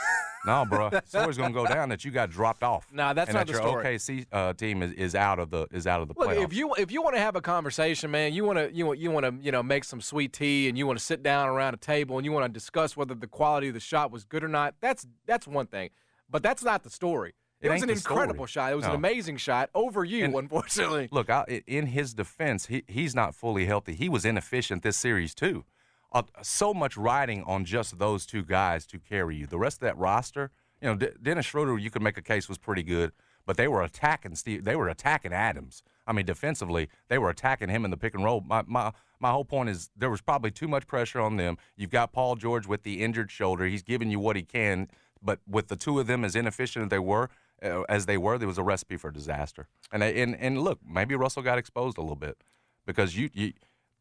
Speaker 6: No, bro. The story's going to go down that you got dropped off.
Speaker 7: Nah, that's
Speaker 6: and
Speaker 7: not
Speaker 6: that
Speaker 7: the
Speaker 6: your
Speaker 7: story.
Speaker 6: O K C uh, team is, is out of the is out of the
Speaker 7: Look,
Speaker 6: playoffs.
Speaker 7: if you if you want to have a conversation, man, you want to you want you want to you know make some sweet tea and you want to sit down around a table and you want to discuss whether the quality of the shot was good or not. That's that's one thing, but that's not the story. It,
Speaker 6: It
Speaker 7: was
Speaker 6: ain't
Speaker 7: an
Speaker 6: the
Speaker 7: incredible
Speaker 6: story.
Speaker 7: shot. It was an
Speaker 6: No.
Speaker 7: amazing shot over you,
Speaker 6: And-
Speaker 7: unfortunately.
Speaker 6: Look, I, in his defense, he he's not fully healthy. He was inefficient this series too. Uh, so much riding on just those two guys to carry you. The rest of that roster, you know, D- Dennis Schroeder, you could make a case was pretty good, but they were attacking Steve. They were attacking Adams. I mean, defensively, they were attacking him in the pick and roll. My my my whole point is there was probably too much pressure on them. You've got Paul George with the injured shoulder. He's giving you what he can, but with the two of them as inefficient as they were, uh, as they were, there was a recipe for disaster. And they, and and look, maybe Russell got exposed a little bit because you you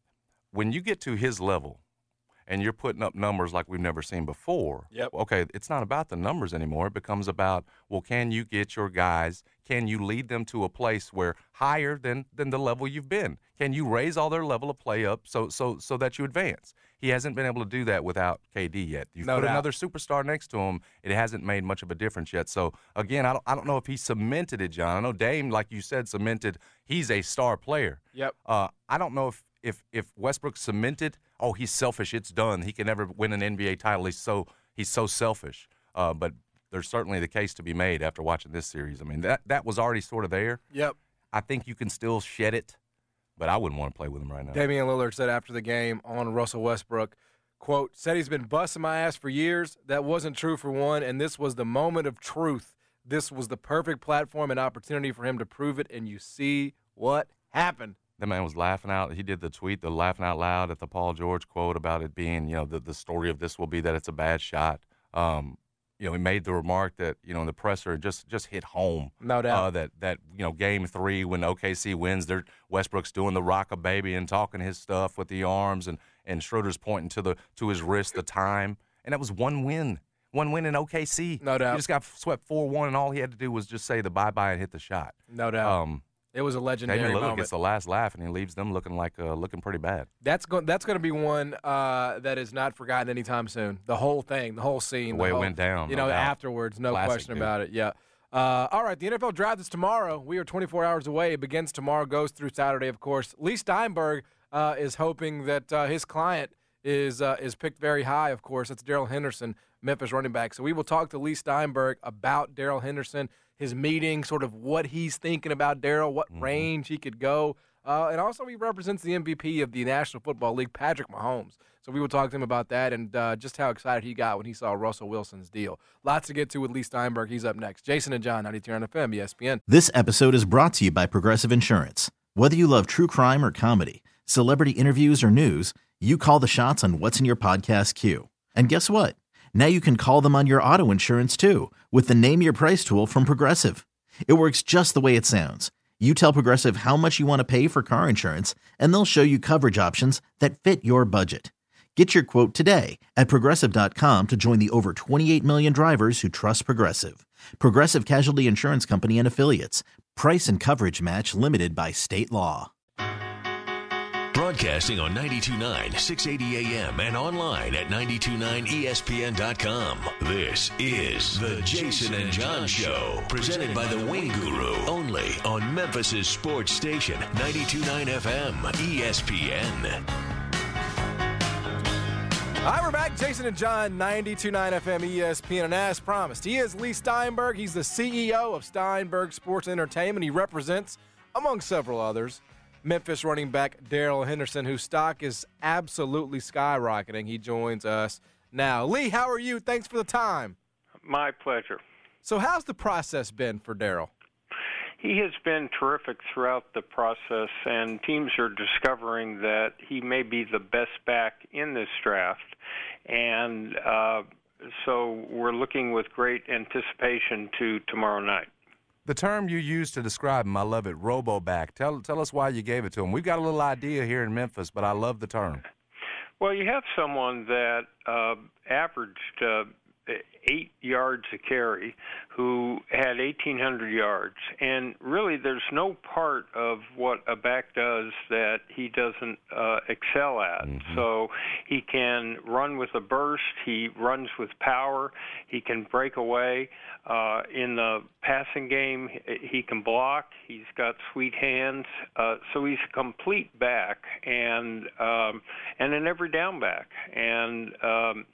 Speaker 6: when you get to his level. And you're putting up numbers like we've never seen before.
Speaker 7: Yep.
Speaker 6: Okay, it's not about the numbers anymore. It becomes about, well, can you get your guys, can you lead them to a place where higher than than the level you've been? Can you raise all their level of play up so so so that you advance? He hasn't been able to do that without K D yet. You
Speaker 7: No
Speaker 6: put
Speaker 7: doubt.
Speaker 6: another superstar next to him, it hasn't made much of a difference yet. So, again, I don't, I don't know if he cemented it, John. I know Dame, like you said, cemented he's a star player.
Speaker 7: Yep.
Speaker 6: Uh, I don't know if, if, if Westbrook cemented, oh, he's selfish, it's done. He can never win an N B A title. He's so he's so selfish. Uh, but there's certainly the case to be made after watching this series. I mean, that, that was already sort of there.
Speaker 7: Yep.
Speaker 6: I think you can still shed it, but I wouldn't want to play with him right now.
Speaker 7: Damian Lillard said after the game on Russell Westbrook, quote, said he's been busting my ass for years. That wasn't true for one, and this was the moment of truth. This was the perfect platform and opportunity for him to prove it, and you see what happened.
Speaker 6: That man was laughing out. He did the tweet, the laughing out loud at the Paul George quote about it being, you know, the, the story of this will be that it's a bad shot. Um, you know, he made the remark that, you know, in the presser just just hit home.
Speaker 7: No doubt.
Speaker 6: Uh, that, that, you know, game three when O K C wins, they're, Westbrook's doing the rock-a-baby and talking his stuff with the arms, and, and Schroeder's pointing to the to his wrist, the time. And that was one win. One win in O K C.
Speaker 7: No doubt.
Speaker 6: He just got swept four one, and all he had to do was just say the bye-bye and hit the shot.
Speaker 7: No doubt.
Speaker 6: Um,
Speaker 7: it was a legendary
Speaker 6: Damian Lillard
Speaker 7: moment.
Speaker 6: gets the last laugh, and he leaves them looking like uh, looking pretty bad.
Speaker 7: That's going. That's going to be one uh, that is not forgotten anytime soon. The whole thing, the whole scene,
Speaker 6: The way it
Speaker 7: whole-
Speaker 6: went down,
Speaker 7: You
Speaker 6: no
Speaker 7: know,
Speaker 6: doubt.
Speaker 7: afterwards, no
Speaker 6: Classic,
Speaker 7: question
Speaker 6: dude.
Speaker 7: about it. Yeah. Uh, all right, the N F L draft is tomorrow. We are twenty-four hours away. It begins tomorrow, goes through Saturday, of course. Lee Steinberg uh, is hoping that uh, his client is uh, is picked very high. Of course, that's Darrell Henderson, Memphis running back. So we will talk to Lee Steinberg about Darrell Henderson, his meeting, sort of what he's thinking about Darrell, what
Speaker 6: Mm-hmm.
Speaker 7: range he could go. Uh, and also he represents the M V P of the National Football League, Patrick Mahomes. So we will talk to him about that and uh, just how excited he got when he saw Russell Wilson's deal. Lots to get to with Lee Steinberg. He's up next. Jason and John, ninety-two on F M, E S P N.
Speaker 9: This episode is brought to you by Progressive Insurance. Whether you love true crime or comedy, celebrity interviews or news, you call the shots on what's in your podcast queue. And guess what? Now you can call them on your auto insurance too with the Name Your Price tool from Progressive. It works just the way it sounds. You tell Progressive how much you want to pay for car insurance, and they'll show you coverage options that fit your budget. Get your quote today at Progressive dot com to join the over twenty-eight million drivers who trust Progressive. Progressive Casualty Insurance Company and Affiliates. Price and coverage match limited by state law.
Speaker 3: Broadcasting on ninety-two point nine, six eighty A M and online at nine two nine E S P N dot com. This is The Jason and John Show, presented by The Wing Guru, only on Memphis' sports station, ninety-two point nine F M, E S P N.
Speaker 7: All right, we're back. Jason and John, ninety-two point nine F M, E S P N. And as promised, he is Lee Steinberg. He's the C E O of Steinberg Sports Entertainment. He represents, among several others, Memphis running back Darrell Henderson, whose stock is absolutely skyrocketing. He joins us now. Lee, how are you? Thanks for the time.
Speaker 10: My pleasure.
Speaker 7: So how's the process been for Darrell?
Speaker 10: He has been terrific throughout the process, and teams are discovering that he may be the best back in this draft. And uh, so we're looking with great anticipation to tomorrow night.
Speaker 6: The term you use to describe him, I love it, robo-back. Tell, tell us why you gave it to him. We've got a little idea here in Memphis, but I love the term.
Speaker 10: Well, you have someone that uh, averaged uh, eight yards a carry, who had eighteen hundred yards. And really, there's no part of what a back does that he doesn't uh, excel at. Mm-hmm. So he can run with a burst. He runs with power. He can break away. Uh, in the passing game, he can block. He's got sweet hands. Uh, so he's a complete back and um, and an every down back. And um,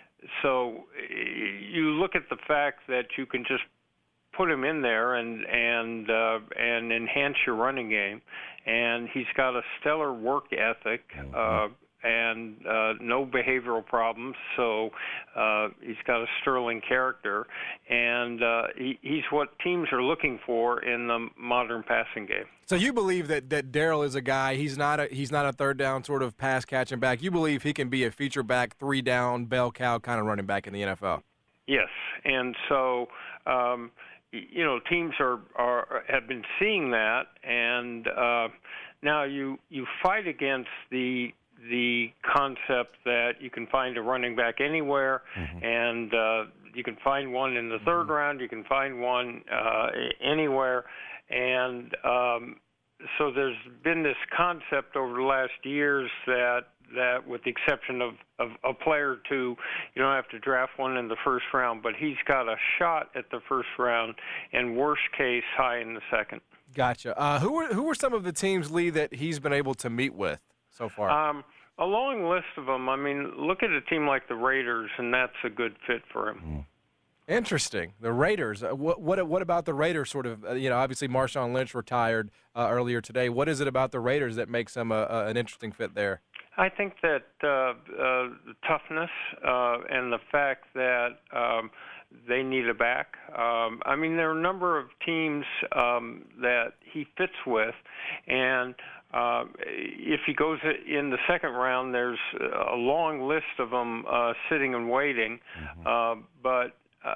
Speaker 10: So you look at the fact that you can just put him in there and and uh, and enhance your running game, and he's got a stellar work ethic uh, and uh, no behavioral problems. So uh, he's got a sterling character, and uh, he, he's what teams are looking for in the modern passing game.
Speaker 7: So you believe that, that Darrell is a guy, he's not a he's not a third down sort of pass catching back. You believe he can be a feature back, three down, bell cow kind of running back in the N F L?
Speaker 10: Yes, and so um, you know teams are, are have been seeing that, and uh, now you you fight against the the concept that you can find a running back anywhere, mm-hmm. and uh, you can find one in the third mm-hmm. round, you can find one uh, anywhere. And um, so there's been this concept over the last years that, that with the exception of, of a player or two, you don't have to draft one in the first round, but he's got a shot at the first round, and worst case, high in the second.
Speaker 7: Gotcha. Uh, who are who are some of the teams, Lee, that he's been able to meet with so far?
Speaker 10: Um, a long list of them. I mean, look at a team like the Raiders, and that's a good fit for him.
Speaker 7: Mm. Interesting. The Raiders. Uh, what what what about the Raiders? Sort of. Uh, you know, obviously Marshawn Lynch retired uh, earlier today. What is it about the Raiders that makes them a, a, an interesting fit there?
Speaker 10: I think that uh, uh, toughness uh, and the fact that um, they need a back. Um, I mean, there are a number of teams um, that he fits with, and uh, if he goes in the second round, there's a long list of them uh, sitting and waiting. Mm-hmm. Uh, but Uh,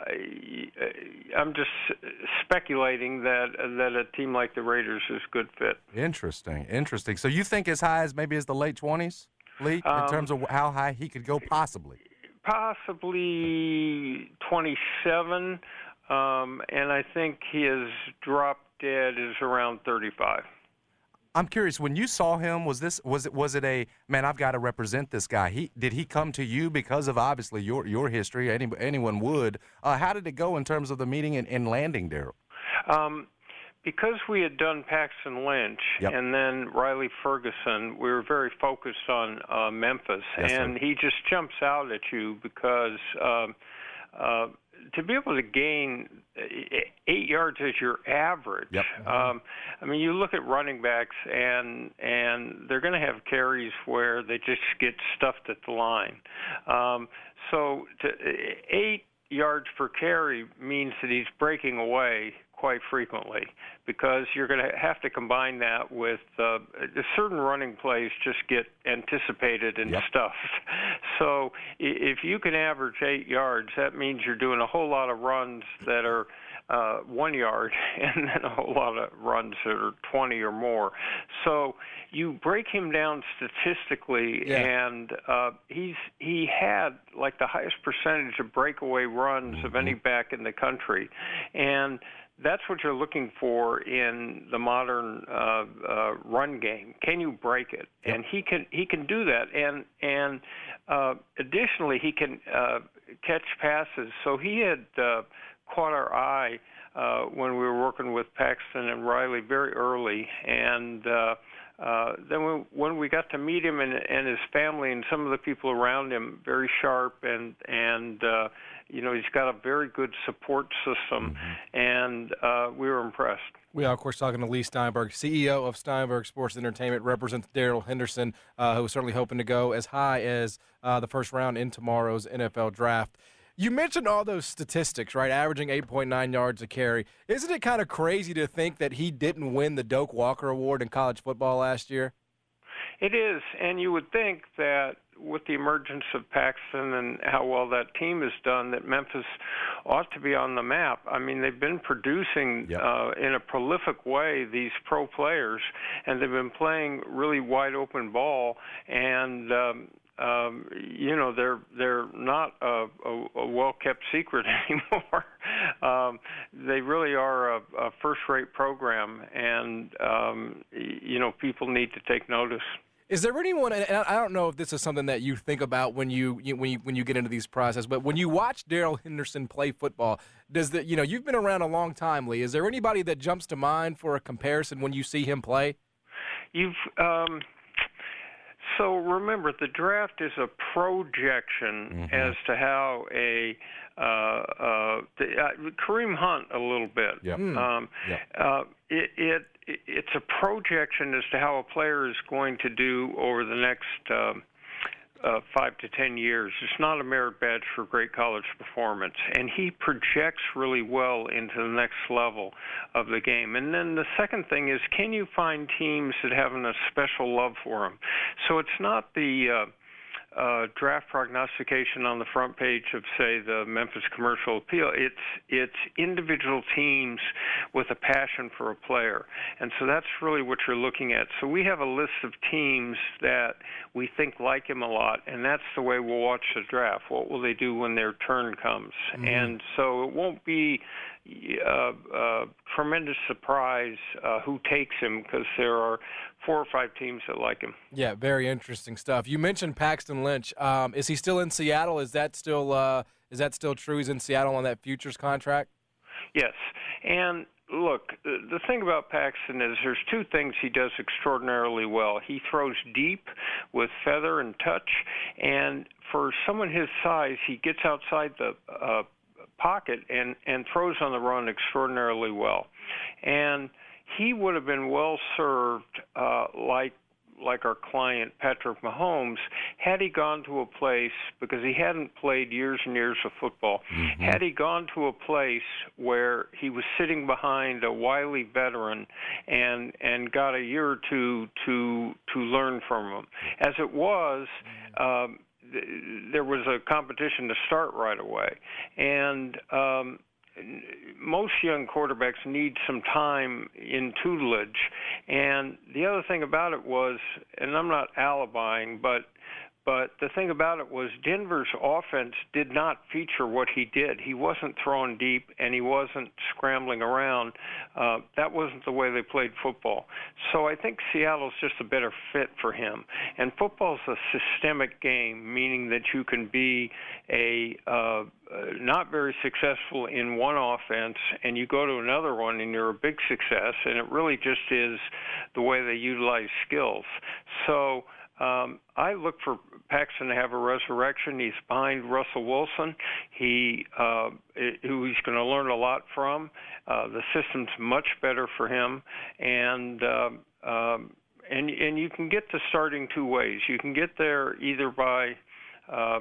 Speaker 10: I'm just speculating that that a team like the Raiders is a good fit.
Speaker 6: Interesting, interesting. So you think as high as maybe as the late twenties, Lee, in um, terms of how high he could go possibly?
Speaker 10: Possibly twenty-seven, um, and I think his drop dead is around thirty-five.
Speaker 6: I'm curious, when you saw him, was this was it was it a man? I've got to represent this guy. He did he come to you because of obviously your your history? Any, anyone would. Uh, how did it go in terms of the meeting and, and landing Darrell?
Speaker 10: Um, because we had done Paxton Lynch
Speaker 6: yep.
Speaker 10: and then Riley Ferguson, we were very focused on uh, Memphis,
Speaker 6: yes,
Speaker 10: and
Speaker 6: sir.
Speaker 10: he just jumps out at you because. Um, uh, To be able to gain eight yards as your average,
Speaker 6: yep.
Speaker 10: um, I mean, you look at running backs, and and they're going to have carries where they just get stuffed at the line. Um, so to, eight yards per carry means that he's breaking away quite frequently, because you're going to have to combine that with uh, certain running plays just get anticipated and
Speaker 6: yep.
Speaker 10: stuffed. So if you can average eight yards, that means you're doing a whole lot of runs that are uh, one yard and then a whole lot of runs that are twenty or more. So you break him down statistically,
Speaker 7: yeah.
Speaker 10: and uh, he's he had like the highest percentage of breakaway runs mm-hmm. of any back in the country, and that's what you're looking for in the modern uh, uh, run game. Can you break it?
Speaker 6: Yep.
Speaker 10: And he can he can do that. And and uh, additionally, he can uh, catch passes. So he had uh, caught our eye uh, when we were working with Paxton and Riley very early. And uh, uh, then we, when we got to meet him and, and his family and some of the people around him, very sharp and and. Uh, You know, he's got a very good support system, mm-hmm. and uh, we were impressed.
Speaker 7: We are, of course, talking to Lee Steinberg, C E O of Steinberg Sports Entertainment, represents Darrell Henderson, uh, who is certainly hoping to go as high as uh, the first round in tomorrow's N F L draft. You mentioned all those statistics, right, averaging eight point nine yards a carry. Isn't it kind of crazy to think that he didn't win the Doak Walker Award in college football last year?
Speaker 10: It is, and you would think that with the emergence of Paxton and how well that team has done, that Memphis ought to be on the map. I mean, they've been producing
Speaker 6: yep.
Speaker 10: uh, in a prolific way these pro players, and they've been playing really wide open ball. And um, um, you know, they're they're not a, a, a well-kept secret anymore. um, they really are a, a first-rate program, and um, you know, people need to take notice.
Speaker 7: Is there anyone, and I don't know if this is something that you think about when you, you when you when you get into these process, but when you watch Darrell Henderson play football, does the you know you've been around a long time, Lee? Is there anybody that jumps to mind for a comparison when you see him play?
Speaker 10: You've um, so remember the draft is a projection
Speaker 6: Mm-hmm.
Speaker 10: as to how a uh, uh, the, uh, Kareem Hunt a little bit.
Speaker 6: Yep.
Speaker 10: Um,
Speaker 6: Yep.
Speaker 10: Uh, it, it it's a projection as to how a player is going to do over the next um, uh, five to ten years. It's not a merit badge for great college performance, and he projects really well into the next level of the game. And then the second thing is, can you find teams that have a special love for him? So it's not the uh, Uh, draft prognostication on the front page of, say, the Memphis Commercial Appeal. It's it's individual teams with a passion for a player, and so that's really what you're looking at. So we have a list of teams that we think like him a lot, and that's the way we'll watch the draft. What will they do when their turn comes? Mm-hmm. And so it won't be a, a tremendous surprise uh, who takes him, because there are four or five teams that like him.
Speaker 7: Yeah, very interesting stuff. You mentioned Paxton Lynch. Um, is he still in Seattle? Is that still uh, is that still true? He's in Seattle on that futures contract?
Speaker 10: Yes. And look, the thing about Paxton is there's two things he does extraordinarily well. He throws deep with feather and touch, and for someone his size, he gets outside the uh, pocket and, and throws on the run extraordinarily well. And he would have been well served, uh, like like our client Patrick Mahomes, had he gone to a place, because he hadn't played years and years of football, mm-hmm. had he gone to a place where he was sitting behind a wily veteran and and got a year or two to to learn from him. As it was, um, th- there was a competition to start right away, and um, most young quarterbacks need some time in tutelage. And the other thing about it was, and I'm not alibying, but but the thing about it was Denver's offense did not feature what he did. He wasn't throwing deep, and he wasn't scrambling around. Uh, that wasn't the way they played football. So I think Seattle's just a better fit for him. And football's a systemic game, meaning that you can be a uh, not very successful in one offense, and you go to another one, and you're a big success. And it really just is the way they utilize skills. So Um, I look for Paxton to have a resurrection. He's behind Russell Wilson, he uh, who he's going to learn a lot from. Uh, the system's much better for him, and uh, um, and and you can get to starting two ways. You can get there either by uh,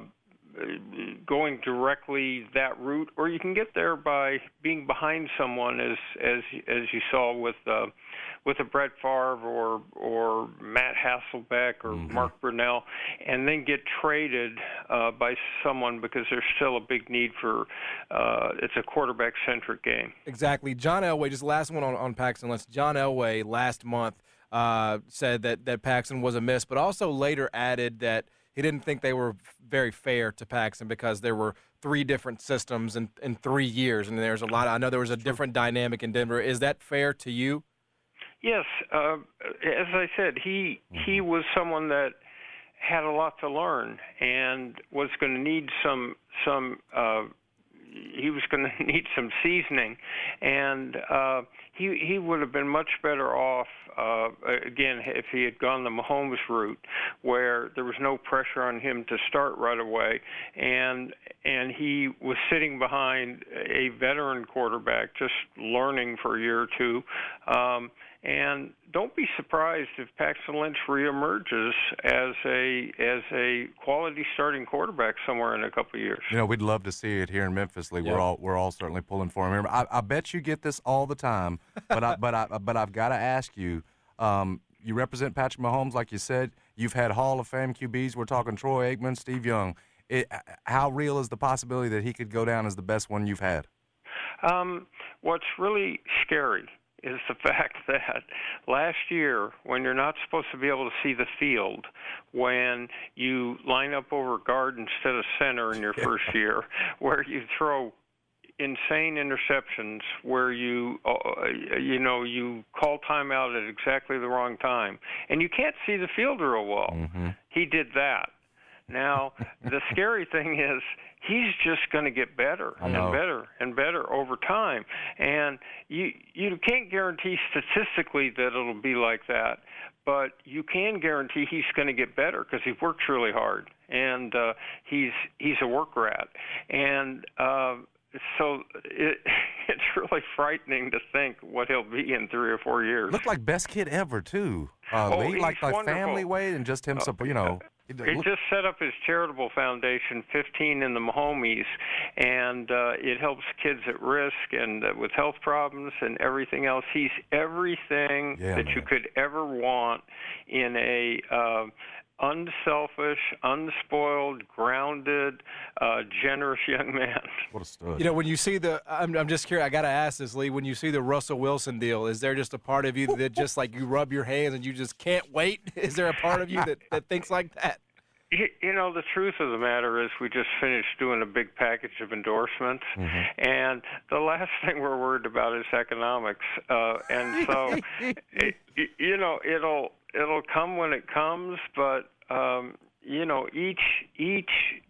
Speaker 10: going directly that route, or you can get there by being behind someone, as as as you saw with uh, with a Brett Favre or or Matt Hasselbeck or mm-hmm. Mark Brunell, and then get traded uh, by someone, because there's still a big need for uh, it's a quarterback-centric game.
Speaker 7: Exactly. John Elway, just last one on, on Paxton Lynch. John Elway last month uh, said that, that Paxton was a miss, but also later added that he didn't think they were very fair to Paxton because there were three different systems in, in three years, and there's a lot of, I know there was a different dynamic in Denver. Is that fair to you?
Speaker 10: Yes. Uh, as I said, he he was someone that had a lot to learn and was going to need some some uh, he was going to need some seasoning, and uh, he he would have been much better off uh, again if he had gone the Mahomes route, where there was no pressure on him to start right away, and and he was sitting behind a veteran quarterback just learning for a year or two. Um, And don't be surprised if Paxton Lynch reemerges as a as a quality starting quarterback somewhere in a couple of years.
Speaker 6: You know, we'd love to see it here in Memphis, Lee. Yeah. We're all we're all certainly pulling for him. I, I bet you get this all the time, but I but I but I've got to ask you. Um, you represent Patrick Mahomes, like you said. You've had Hall of Fame Q Bs. We're talking Troy Aikman, Steve Young. It, how real is the possibility that he could go down as the best one you've had?
Speaker 10: Um, what's really scary is the fact that last year, when you're not supposed to be able to see the field, when you line up over guard instead of center in your first year, where you throw insane interceptions, where you uh, you know you call timeout at exactly the wrong time, and you can't see the field real well.
Speaker 6: Mm-hmm.
Speaker 10: He did that. Now the scary thing is he's just going to get better and better and better over time, and you you can't guarantee statistically that it'll be like that, but you can guarantee he's going to get better because he works really hard, and uh, he's he's a work rat, and. Uh, So it, it's really frightening to think what he'll be in three or four years.
Speaker 6: Looked like best kid ever too. Uh,
Speaker 10: oh,
Speaker 6: Lee,
Speaker 10: he's
Speaker 6: like like
Speaker 10: wonderful.
Speaker 6: family way and just him,
Speaker 10: Oh,
Speaker 6: you know.
Speaker 10: He just set up his charitable foundation, fifteen in the Mahomies, and uh, it helps kids at risk and uh, with health problems and everything else. He's everything
Speaker 6: Yeah,
Speaker 10: that
Speaker 6: man.
Speaker 10: you could ever want in a uh, unselfish, unspoiled, grounded, uh, generous young man.
Speaker 6: What a stud.
Speaker 7: You know, when you see the, I'm, I'm just curious, I got to ask this, Lee, when you see the Russell Wilson deal, is there just a part of you that just like you rub your hands and you just can't wait? Is there a part of you that, that thinks like that?
Speaker 10: You, you know, the truth of the matter is we just finished doing a big package of endorsements,
Speaker 6: Mm-hmm.
Speaker 10: and the last thing we're worried about is economics. Uh, and so, it, you know, it'll it'll come when it comes, but, um, you know, each each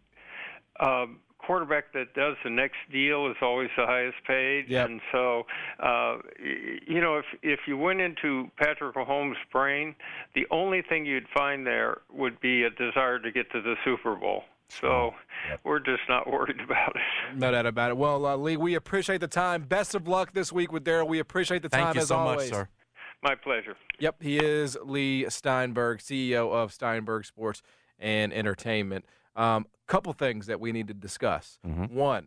Speaker 10: uh, quarterback that does the next deal is always the highest paid.
Speaker 7: Yep.
Speaker 10: And so, uh, you know, if if you went into Patrick Mahomes' brain, the only thing you'd find there would be a desire to get to the Super Bowl. So
Speaker 6: Yep.
Speaker 10: we're just not worried about it.
Speaker 7: No doubt about it. Well, uh, Lee, we appreciate the time. Best of luck this week with Daryl. We appreciate the
Speaker 6: Thank
Speaker 7: time
Speaker 6: you
Speaker 7: as
Speaker 6: so
Speaker 7: always.
Speaker 6: much, sir.
Speaker 10: My pleasure.
Speaker 7: Yep, he is Lee Steinberg, C E O of Steinberg Sports and Entertainment. Um, couple things that we need to discuss.
Speaker 6: Mm-hmm.
Speaker 7: One,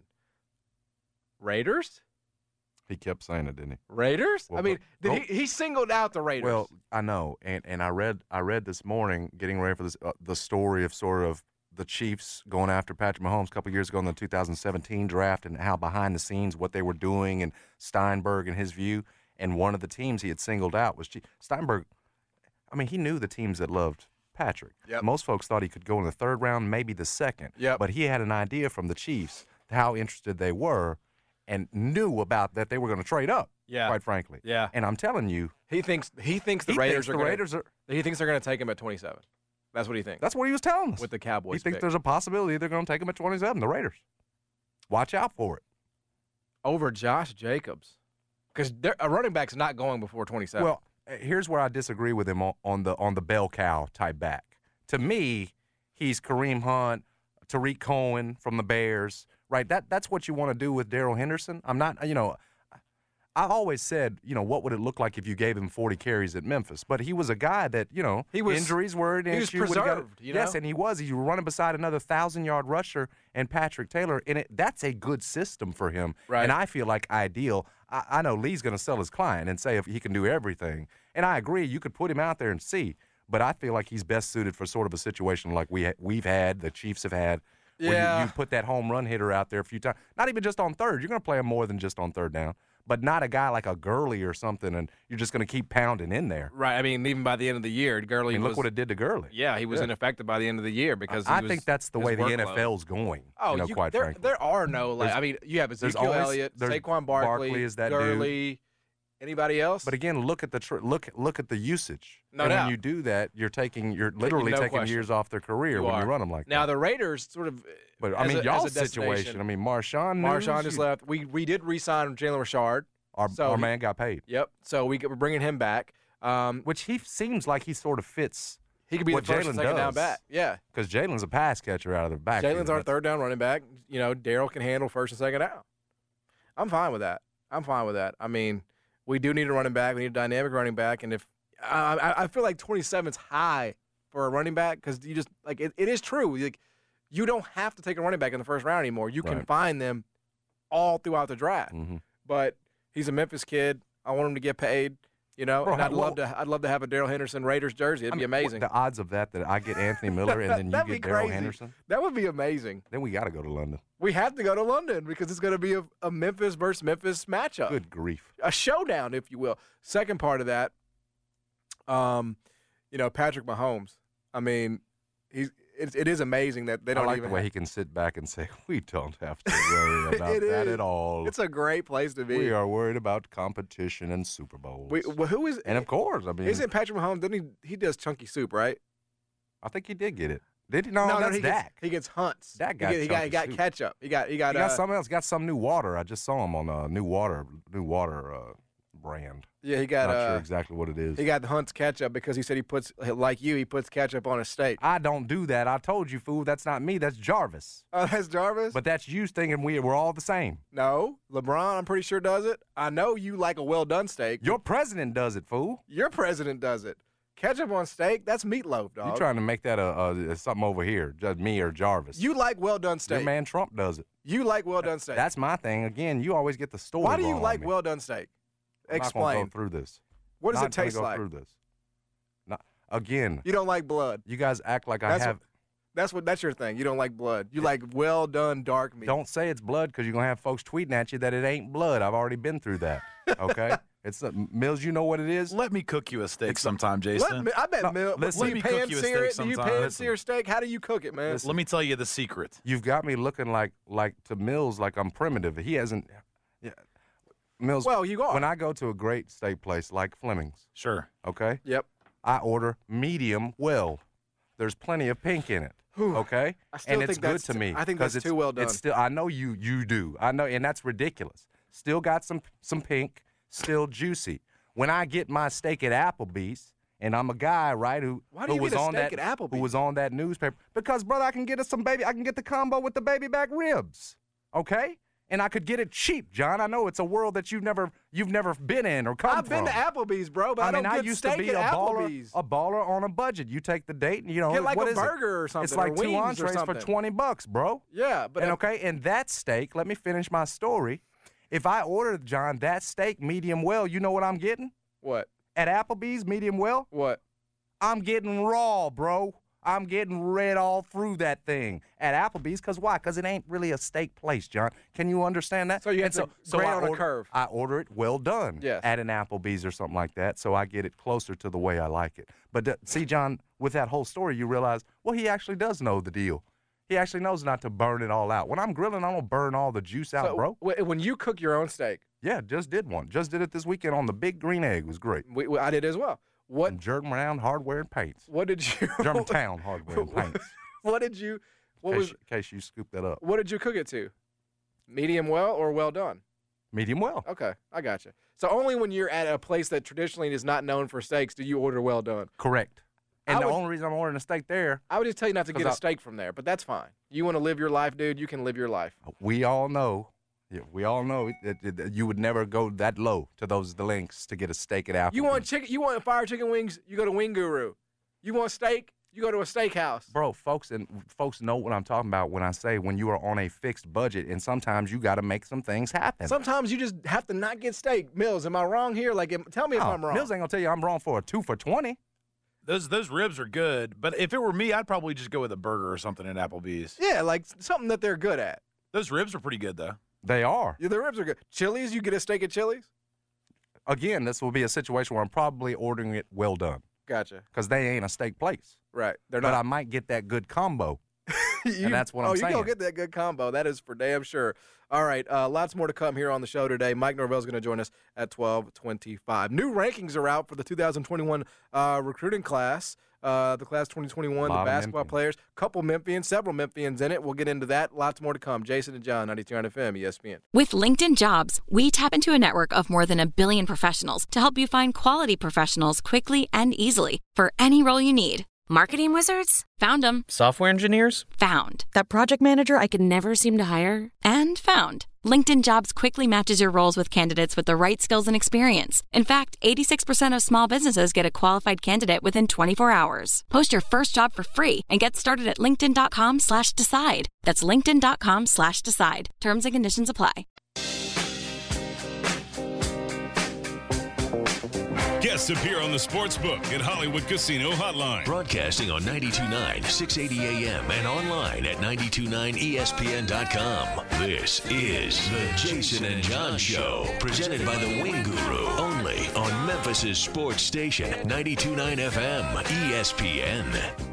Speaker 7: Raiders?
Speaker 6: He kept saying it, didn't he?
Speaker 7: Raiders?
Speaker 6: Well,
Speaker 7: I mean,
Speaker 6: but-
Speaker 7: did he, he singled out the Raiders.
Speaker 6: Well, I know, and and I read I read this morning, getting ready for this, uh, the story of sort of the Chiefs going after Patrick Mahomes a couple years ago in the two thousand seventeen draft, and how behind the scenes what they were doing, and Steinberg and his view. And one of the teams he had singled out was Chief. Steinberg. I mean, he knew the teams that loved Patrick.
Speaker 7: Yep.
Speaker 6: Most folks thought he could go in the third round, maybe the second.
Speaker 7: Yep.
Speaker 6: But he had an idea from the Chiefs how interested they were, and knew about that they were going to trade up.
Speaker 7: Yeah.
Speaker 6: Quite frankly.
Speaker 7: Yeah.
Speaker 6: And I'm telling you,
Speaker 7: he thinks he thinks the
Speaker 6: he
Speaker 7: Raiders
Speaker 6: thinks
Speaker 7: are
Speaker 6: the
Speaker 7: gonna,
Speaker 6: Raiders are.
Speaker 7: he thinks they're going to take him at twenty-seven. That's what he thinks.
Speaker 6: That's what he was telling us.
Speaker 7: with the Cowboys.
Speaker 6: He thinks
Speaker 7: pick.
Speaker 6: there's a possibility they're going to take him at twenty-seven, the Raiders. Watch out for it.
Speaker 7: over Josh Jacobs because a running back's not going before twenty-seven.
Speaker 6: Well, here's where I disagree with him on, on the on the bell cow type back. To me, he's Kareem Hunt, Tariq Cohen from the Bears, right? That that's what you want to do with Darrell Henderson. I'm not, you know, I always said, you know, what would it look like if you gave him forty carries at Memphis? But he was a guy that, you know,
Speaker 7: He was-
Speaker 6: injuries were an
Speaker 7: he was
Speaker 6: issue. when got-
Speaker 7: preserved, you
Speaker 6: Yes,
Speaker 7: know?
Speaker 6: and he was. He was running beside another thousand-yard rusher and Patrick Taylor, and it, that's a good system for him.
Speaker 7: Right.
Speaker 6: And I feel like ideal. I, I know Lee's going to sell his client and say if he can do everything. And I agree, you could put him out there and see. But I feel like he's best suited for sort of a situation like we ha- we've had, the Chiefs have had, where
Speaker 7: Yeah.
Speaker 6: you, you put that home run hitter out there a few times. Not even just on third. You're going to play him more than just on third down. But not a guy like a Gurley or something, and you're just going to keep pounding in there.
Speaker 7: Right. I mean, even by the end of the year, Gurley
Speaker 6: I mean,
Speaker 7: was.
Speaker 6: look what it did to Gurley.
Speaker 7: Yeah, he was
Speaker 6: Yeah.
Speaker 7: ineffective by the end of the year because he
Speaker 6: I
Speaker 7: was-
Speaker 6: think that's the
Speaker 7: his
Speaker 6: way the
Speaker 7: workload.
Speaker 6: N F L's going.
Speaker 7: Oh,
Speaker 6: you know,
Speaker 7: you-
Speaker 6: quite
Speaker 7: there,
Speaker 6: frankly.
Speaker 7: there are no. Like,
Speaker 6: There's-
Speaker 7: I mean, you have
Speaker 6: there's
Speaker 7: Ezekiel
Speaker 6: always-
Speaker 7: Elliott,
Speaker 6: there's
Speaker 7: Saquon Barkley,
Speaker 6: Barkley is that dude.
Speaker 7: Gurley. Anybody else?
Speaker 6: But again, look at the tr- look look at the usage.
Speaker 7: No
Speaker 6: and
Speaker 7: doubt.
Speaker 6: when you do that, you're taking you're literally
Speaker 7: No
Speaker 6: taking
Speaker 7: question.
Speaker 6: years off their career
Speaker 7: You
Speaker 6: when
Speaker 7: are.
Speaker 6: you run them like
Speaker 7: now
Speaker 6: that.
Speaker 7: the Raiders sort of.
Speaker 6: But I
Speaker 7: as
Speaker 6: mean,
Speaker 7: a- as a
Speaker 6: y'all's
Speaker 7: destination-
Speaker 6: situation. I mean, Marshawn.
Speaker 7: Marshawn
Speaker 6: news,
Speaker 7: just
Speaker 6: you-
Speaker 7: left. We we did re-sign Jalen Richard.
Speaker 6: Our,
Speaker 7: so
Speaker 6: our
Speaker 7: he-
Speaker 6: man got paid,
Speaker 7: Yep. So we, we're bringing him back. Um,
Speaker 6: which he seems like he sort of fits.
Speaker 7: he could be
Speaker 6: what
Speaker 7: the first
Speaker 6: Jalen
Speaker 7: and second down
Speaker 6: does.
Speaker 7: back. Yeah.
Speaker 6: Because Jalen's a pass catcher out of the back.
Speaker 7: Jalen's our third down running back. You know, Darryl can handle first and second down. I'm fine with that. I'm fine with that. I mean, we do need a running back. We need a dynamic running back. And if I, I I feel like twenty-seven is high for a running back because you just like it, it is true. Like you don't have to take a running back in the first round anymore. You can
Speaker 6: Right.
Speaker 7: find them all throughout the draft.
Speaker 6: Mhm.
Speaker 7: But he's a Memphis kid. I want him to get paid. You know,
Speaker 6: Bro,
Speaker 7: and I'd
Speaker 6: well-
Speaker 7: love to. I'd love to have a Daryl Henderson Raiders jersey. It'd
Speaker 6: I
Speaker 7: be
Speaker 6: mean, what-
Speaker 7: amazing.
Speaker 6: The odds of that, that I get Anthony Miller and then you
Speaker 7: That'd
Speaker 6: get
Speaker 7: be
Speaker 6: Daryl
Speaker 7: crazy.
Speaker 6: Henderson,
Speaker 7: That would be amazing.
Speaker 6: then we got to go to London.
Speaker 7: We have to go to London because it's going to be a, a Memphis versus Memphis matchup.
Speaker 6: Good grief.
Speaker 7: A showdown, if you will. Second part of that, um, you know, Patrick Mahomes. I mean, he's it, it is amazing that they don't
Speaker 6: I like
Speaker 7: even
Speaker 6: the way
Speaker 7: have,
Speaker 6: he can sit back and say, we don't have to worry about
Speaker 7: It
Speaker 6: that
Speaker 7: is.
Speaker 6: at all.
Speaker 7: It's a great place to be.
Speaker 6: We are worried about competition and Super Bowls.
Speaker 7: We, well, who is?
Speaker 6: and of course, I mean,
Speaker 7: Isn't Patrick Mahomes? Doesn't he? He does chunky soup, right?
Speaker 6: I think he did get it. Did he? No,
Speaker 7: no,
Speaker 6: that's
Speaker 7: he
Speaker 6: Dak.
Speaker 7: Gets, he gets Hunts.
Speaker 6: Dak
Speaker 7: he
Speaker 6: got
Speaker 7: get- he got, he
Speaker 6: chunky
Speaker 7: got
Speaker 6: soup.
Speaker 7: ketchup. He got he got.
Speaker 6: He got
Speaker 7: uh,
Speaker 6: something else. Got some new water. I just saw him on a new water, new water uh, brand.
Speaker 7: Yeah, he got.
Speaker 6: Not
Speaker 7: uh,
Speaker 6: sure exactly what it is.
Speaker 7: He got the Hunt's ketchup because he said he puts like you. He puts ketchup on a steak.
Speaker 6: I don't do that. I told you, fool. That's not me. That's Jarvis.
Speaker 7: Oh, that's Jarvis.
Speaker 6: But that's you thinking we we're all the same.
Speaker 7: No, LeBron, I'm pretty sure does it. I know you like a well done steak.
Speaker 6: Your president does it, fool.
Speaker 7: Your president does it. Ketchup on steak, that's meatloaf, dog.
Speaker 6: You trying to make that a, a something over here, just me or Jarvis?
Speaker 7: You like well done
Speaker 6: Your
Speaker 7: steak.
Speaker 6: man Trump does it.
Speaker 7: You like well done steak.
Speaker 6: That's my thing. Again, you always get the story.
Speaker 7: Why do you
Speaker 6: wrong on
Speaker 7: like
Speaker 6: me.
Speaker 7: well done steak?
Speaker 6: I'm not
Speaker 7: Explain.
Speaker 6: gonna go through this.
Speaker 7: What does
Speaker 6: Not
Speaker 7: it taste
Speaker 6: gonna go
Speaker 7: like?
Speaker 6: Through this. Not, again,
Speaker 7: You don't like blood.
Speaker 6: you guys act like I
Speaker 7: That's
Speaker 6: have.
Speaker 7: what, that's what that's your thing. You don't like blood. You like well done dark meat.
Speaker 6: Don't say it's blood because you're gonna have folks tweeting at you that it ain't blood. I've already been through that. Okay, it's uh, Mills. You know what it is.
Speaker 11: Let me cook you a steak
Speaker 6: It's-
Speaker 11: sometime, Jason.
Speaker 7: Let me, I bet
Speaker 6: No,
Speaker 7: Mill.
Speaker 6: listen.
Speaker 7: do
Speaker 11: Let
Speaker 7: you
Speaker 11: me
Speaker 7: pan
Speaker 11: cook you a
Speaker 7: sear
Speaker 11: steak
Speaker 7: it? Do you
Speaker 11: sometime.
Speaker 7: pan
Speaker 11: Listen.
Speaker 7: sear steak? How do you cook it, man?
Speaker 11: Let me tell you the secret.
Speaker 6: You've got me looking like like to Mills like I'm primitive. He hasn't. Yeah, Mills.
Speaker 7: Well, you are.
Speaker 6: When I go to a great steak place like Fleming's,
Speaker 11: Sure.
Speaker 6: okay,
Speaker 7: Yep.
Speaker 6: I order medium well. There's plenty of pink in it. Okay,
Speaker 7: I still
Speaker 6: and
Speaker 7: think
Speaker 6: it's good
Speaker 7: that's
Speaker 6: to
Speaker 7: t-
Speaker 6: me.
Speaker 7: I think
Speaker 6: 'cause
Speaker 7: that's
Speaker 6: it's,
Speaker 7: too well done.
Speaker 6: It's still. I know you. You do. I know, and that's ridiculous. Still got some some pink. Still juicy. When I get my steak at Applebee's, and I'm a guy, right, who
Speaker 7: Why do
Speaker 6: who
Speaker 7: you
Speaker 6: was
Speaker 7: get a
Speaker 6: on
Speaker 7: steak
Speaker 6: that
Speaker 7: at Applebee's?
Speaker 6: who was on that newspaper because brother, I can get us some baby. I can get the combo with the baby back ribs. Okay. And I could get it cheap, John. I know it's a world that you've never you've never been in or come
Speaker 7: I've
Speaker 6: from.
Speaker 7: been to Applebee's, bro, but I,
Speaker 6: I mean,
Speaker 7: don't
Speaker 6: I
Speaker 7: get
Speaker 6: used
Speaker 7: steak
Speaker 6: to be a
Speaker 7: at
Speaker 6: baller,
Speaker 7: Applebee's.
Speaker 6: a baller on a budget. You take the date, and you know
Speaker 7: Get like
Speaker 6: what
Speaker 7: a
Speaker 6: is it?
Speaker 7: burger or something,
Speaker 6: It's
Speaker 7: or
Speaker 6: like two
Speaker 7: wings or
Speaker 6: entrees for
Speaker 7: something.
Speaker 6: twenty bucks, bro.
Speaker 7: Yeah, but
Speaker 6: and
Speaker 7: uh,
Speaker 6: okay, and that steak. Let me finish my story. If I ordered, John, that steak medium well, you know what I'm getting
Speaker 7: what?
Speaker 6: at Applebee's medium well?
Speaker 7: What?
Speaker 6: I'm getting raw, bro. I'm getting red all through that thing at Applebee's. Because why? Because it ain't really a steak place, John. Can you understand that?
Speaker 7: So you have
Speaker 6: And
Speaker 7: to grade
Speaker 6: I
Speaker 7: on a
Speaker 6: order,
Speaker 7: curve.
Speaker 6: I order it well done
Speaker 7: Yes.
Speaker 6: at an Applebee's or something like that, so I get it closer to the way I like it. But th- see, John, with that whole story, you realize, well, he actually does know the deal. He actually knows not to burn it all out. When I'm grilling, I don't burn all the juice out,
Speaker 7: So,
Speaker 6: bro.
Speaker 7: w- when you cook your own steak,
Speaker 6: Yeah, just did one. Just did it this weekend on the Big Green Egg. It was great.
Speaker 7: we, we- I did as well. What?
Speaker 6: And Germantown Hardware and Paints.
Speaker 7: What did you?
Speaker 6: Germantown Hardware and Paints.
Speaker 7: What did you? What
Speaker 6: in
Speaker 7: was?
Speaker 6: case, in case you scoop that up.
Speaker 7: What did you cook it to? Medium well or well done?
Speaker 6: Medium well.
Speaker 7: Okay, I got you. So only when you're at a place that traditionally is not known for steaks do you order well done.
Speaker 6: Correct. And
Speaker 7: I
Speaker 6: the
Speaker 7: would-
Speaker 6: only reason I'm ordering a steak there,
Speaker 7: I would just tell you not to get
Speaker 6: 'Cause
Speaker 7: a
Speaker 6: I-
Speaker 7: steak from there, but that's fine. You want to live your life, dude? You can live your life.
Speaker 6: we all know, yeah, we all know that, that- that you would never go that low to those the links to get a steak at Applebee's.
Speaker 7: You want chicken? You want fire chicken wings? You go to Wing Guru. You want steak? You go to a steakhouse.
Speaker 6: Bro, folks and folks know what I'm talking about when I say when you are on a fixed budget, and sometimes you got to make some things happen.
Speaker 7: Sometimes you just have to not get steak. Mills, am I wrong here? Like, am- tell me if
Speaker 6: No,
Speaker 7: I'm wrong.
Speaker 6: Mills ain't gonna tell you I'm wrong for a two for twenty.
Speaker 11: Those those ribs are good, but if it were me, I'd probably just go with a burger or something at Applebee's.
Speaker 7: Yeah, like something that they're good at.
Speaker 11: Those ribs are pretty good, though.
Speaker 6: They are.
Speaker 7: Yeah, the ribs are good. Chili's, you get a steak at Chili's?
Speaker 6: Again, this will be a situation where I'm probably ordering it well done
Speaker 7: Gotcha.
Speaker 6: because they ain't a steak place.
Speaker 7: Right. They're
Speaker 6: But I
Speaker 7: not.
Speaker 6: might get that good combo.
Speaker 7: You-
Speaker 6: and that's what
Speaker 7: oh,
Speaker 6: I'm
Speaker 7: you
Speaker 6: saying.
Speaker 7: go get that good combo. That is for damn sure. All right, uh, lots more to come here on the show today. Mike Norvell's going to join us at twelve twenty-five. New rankings are out for the two thousand twenty-one uh, recruiting class. Uh, the class twenty twenty-one,
Speaker 6: A
Speaker 7: the
Speaker 6: lot of
Speaker 7: basketball
Speaker 6: Memphians.
Speaker 7: players, couple Memphians, several Memphians in it. We'll get into that. Lots more to come. Jason and John, ninety-two point nine F M, E S P N.
Speaker 12: With LinkedIn Jobs, we tap into a network of more than a billion professionals to help you find quality professionals quickly and easily for any role you need. Marketing wizards? Found them.
Speaker 13: Software engineers?
Speaker 12: Found.
Speaker 13: That project manager I could never seem to hire?
Speaker 12: And found. LinkedIn Jobs quickly matches your roles with candidates with the right skills and experience. In fact, eighty-six percent of small businesses get a qualified candidate within twenty-four hours. Post your first job for free and get started at linkedin.com slash decide. That's linkedin.com slash decide. Terms and conditions apply.
Speaker 3: Get
Speaker 14: Guests appear on the Sportsbook at Hollywood Casino Hotline.
Speaker 3: Broadcasting on ninety-two point nine, six eighty A M and online at nine two nine E S P N dot com. This is the Jason and John Show, presented by the Wing Guru, only on Memphis' sports station, ninety-two point nine F M, E S P N.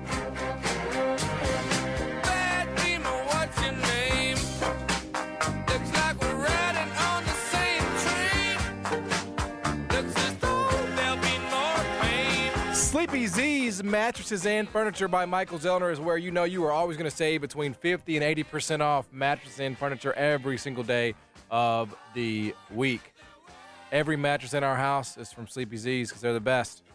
Speaker 7: Sleepy Z's Mattresses and Furniture by Michael Zellner is where you know you are always going to save between fifty and eighty percent off mattress and furniture every single day of the week. Every mattress in our house is from Sleepy Z's because they're the best.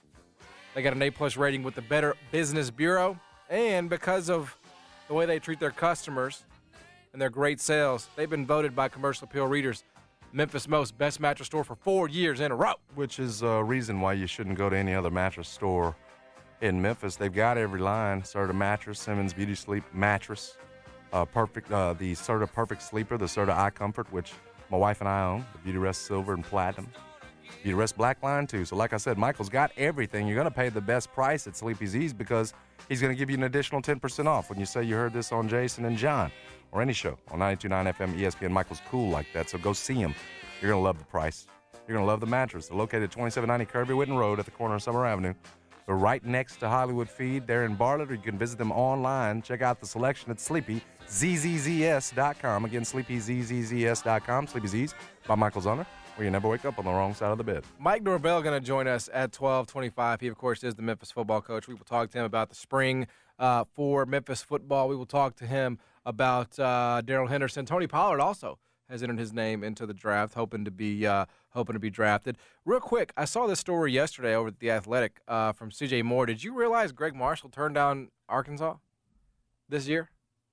Speaker 7: They got an A-plus rating with the Better Business Bureau, and because of the way they treat their customers and their great sales, they've been voted by Commercial Appeal readers Memphis' most best mattress store for four years in a row.
Speaker 6: Which is a reason why you shouldn't go to any other mattress store in Memphis. They've got every line: Serta mattress, Simmons Beauty Sleep mattress, uh, perfect, uh, the Serta Perfect Sleeper, the Serta Eye Comfort, which my wife and I own, the Beauty Rest Silver and Platinum, Beauty Rest Black line too. So like I said, Michael's got everything. You're going to pay the best price at Sleepy Z's because he's going to give you an additional ten percent off when you say you heard this on Jason and John or any show on ninety-two point nine F M E S P N. Michael's cool like that, so go see him. You're going to love the price. You're going to love the mattress. They're located at twenty-seven ninety Kirby Whitten Road at the corner of Summer Avenue. They're right next to Hollywood Feed. They're in Bartlett, or you can visit them online. Check out the selection at sleepy z z z s dot com. Again, sleepy z z z s dot com. Sleepy Z's by Michael Zellner, where you never wake up on the wrong side of the bed.
Speaker 7: Mike Norvell going to join us at twelve twenty-five. He, of course, is the Memphis football coach. We will talk to him about the spring uh, for Memphis football. We will talk to him about uh, Darrell Henderson. Tony Pollard also has entered his name into the draft, hoping to be uh, hoping to be drafted. Real quick, I saw this story yesterday over at The Athletic uh, from C J Moore. Did you realize Greg Marshall turned down Arkansas this year?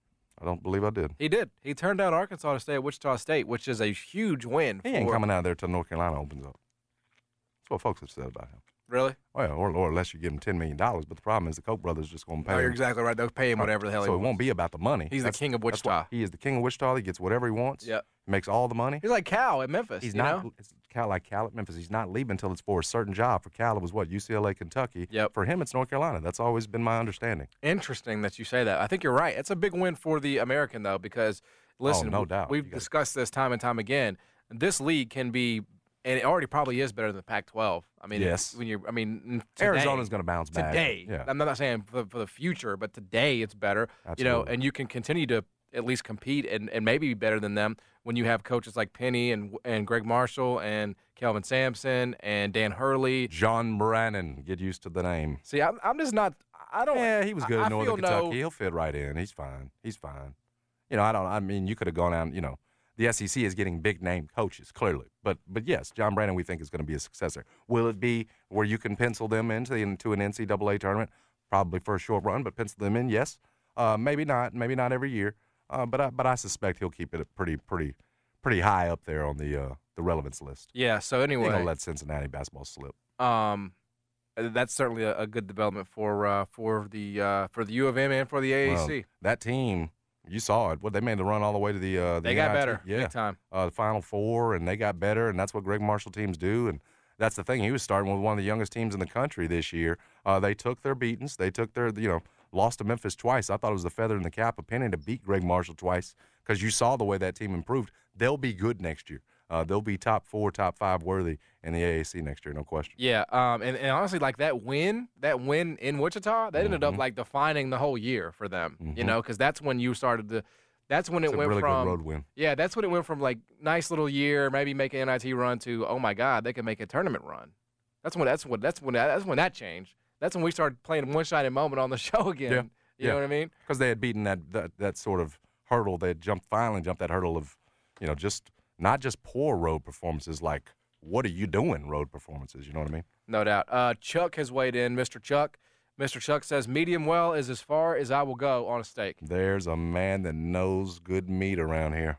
Speaker 6: I don't believe I did.
Speaker 7: He did. He turned down Arkansas to stay at Wichita State, which is a huge win.
Speaker 6: He ain't
Speaker 7: for,
Speaker 6: coming out there till North Carolina opens up. That's what folks have said about him.
Speaker 7: Really?
Speaker 6: Well, or, or unless you give him ten million dollars. But the problem is the Koch brothers just going to pay
Speaker 7: no,
Speaker 6: him.
Speaker 7: You're exactly right. They'll pay him whatever the hell
Speaker 6: so
Speaker 7: he wants.
Speaker 6: So it won't be about the money.
Speaker 7: He's
Speaker 6: that's,
Speaker 7: the king of Wichita.
Speaker 6: He is the king of Wichita. He gets whatever he wants.
Speaker 7: Yep.
Speaker 6: He makes all the money.
Speaker 7: He's like Cal at Memphis.
Speaker 6: He's
Speaker 7: you
Speaker 6: not
Speaker 7: know?
Speaker 6: It's Cal like Cal at Memphis. He's not leaving until it's for a certain job. For Cal, it was what? U C L A, Kentucky.
Speaker 7: Yep.
Speaker 6: For him, it's North Carolina. That's always been my understanding.
Speaker 7: Interesting that you say that. I think you're right. It's a big win for the American, though, because, listen,
Speaker 6: oh, no doubt.
Speaker 7: we've discussed this time and time again. This league can be, and it already probably is better than the Pac twelve. I mean,
Speaker 6: yes.
Speaker 7: When you're, I mean, today,
Speaker 6: Arizona's going to bounce back.
Speaker 7: Today,
Speaker 6: yeah.
Speaker 7: I'm not saying for, for the future, but today it's better.
Speaker 6: Absolutely.
Speaker 7: You know, and you can continue to at least compete and, and maybe be better than them when you have coaches like Penny and and Greg Marshall and Kelvin Sampson and Dan Hurley.
Speaker 6: John Brannon, get used to the name.
Speaker 7: See, I'm, I'm just not. I don't.
Speaker 6: Yeah, he was good
Speaker 7: I,
Speaker 6: in Northern
Speaker 7: I feel
Speaker 6: Kentucky.
Speaker 7: No,
Speaker 6: He'll fit right in. He's fine. He's fine. You know, I don't. I mean, you could have gone out. You know, the S E C is getting big name coaches clearly, but but yes, John Brannon we think is going to be a successor. Will it be where you can pencil them into the, into an N C double A tournament? Probably for a short run, but pencil them in. Yes, uh, maybe not. Maybe not every year. Uh, but I, but I suspect he'll keep it pretty pretty pretty high up there on the uh, the relevance list.
Speaker 7: Yeah. So anyway,
Speaker 6: he's gonna let Cincinnati basketball slip.
Speaker 7: Um, that's certainly a, a good development for uh, for the uh, for the U of M and for the A A C.
Speaker 6: Well, that team, you saw it. What they made the run all the way to the uh, the
Speaker 7: they got
Speaker 6: N I T.
Speaker 7: better.
Speaker 6: Yeah,
Speaker 7: big time.
Speaker 6: Uh, the Final Four, and they got better, and that's what Greg Marshall teams do. And that's the thing. He was starting with one of the youngest teams in the country this year. Uh, they took their beatings. They took their you know. Lost to Memphis twice. I thought it was the feather in the cap of Penny to beat Greg Marshall twice because you saw the way that team improved. They'll be good next year. Uh, they'll be top four, top five worthy in the A A C next year, no question.
Speaker 7: Yeah, um, and, and honestly, like that win, that win in Wichita, that ended
Speaker 6: mm-hmm.
Speaker 7: up like defining the whole year for them.
Speaker 6: Mm-hmm.
Speaker 7: You know, because that's when you started to. That's when
Speaker 6: it's
Speaker 7: it
Speaker 6: a
Speaker 7: went
Speaker 6: really
Speaker 7: from
Speaker 6: good road win.
Speaker 7: Yeah, that's when it went from like nice little year, maybe make an N I T run to oh my God, they can make a tournament run. That's when that's when that's when that, that's when that changed. That's when we started playing one shining moment on the show again.
Speaker 6: Yeah.
Speaker 7: You
Speaker 6: yeah.
Speaker 7: know what I mean?
Speaker 6: Because they had beaten that, that that sort of hurdle. They had jumped, finally jumped that hurdle of, you know, just not just poor road performances, like what are you doing road performances? You know what I mean?
Speaker 7: No doubt. Uh, Chuck has weighed in. Mister Chuck. Mister Chuck says medium well is as far as I will go on a steak.
Speaker 6: There's a man that knows good meat around here,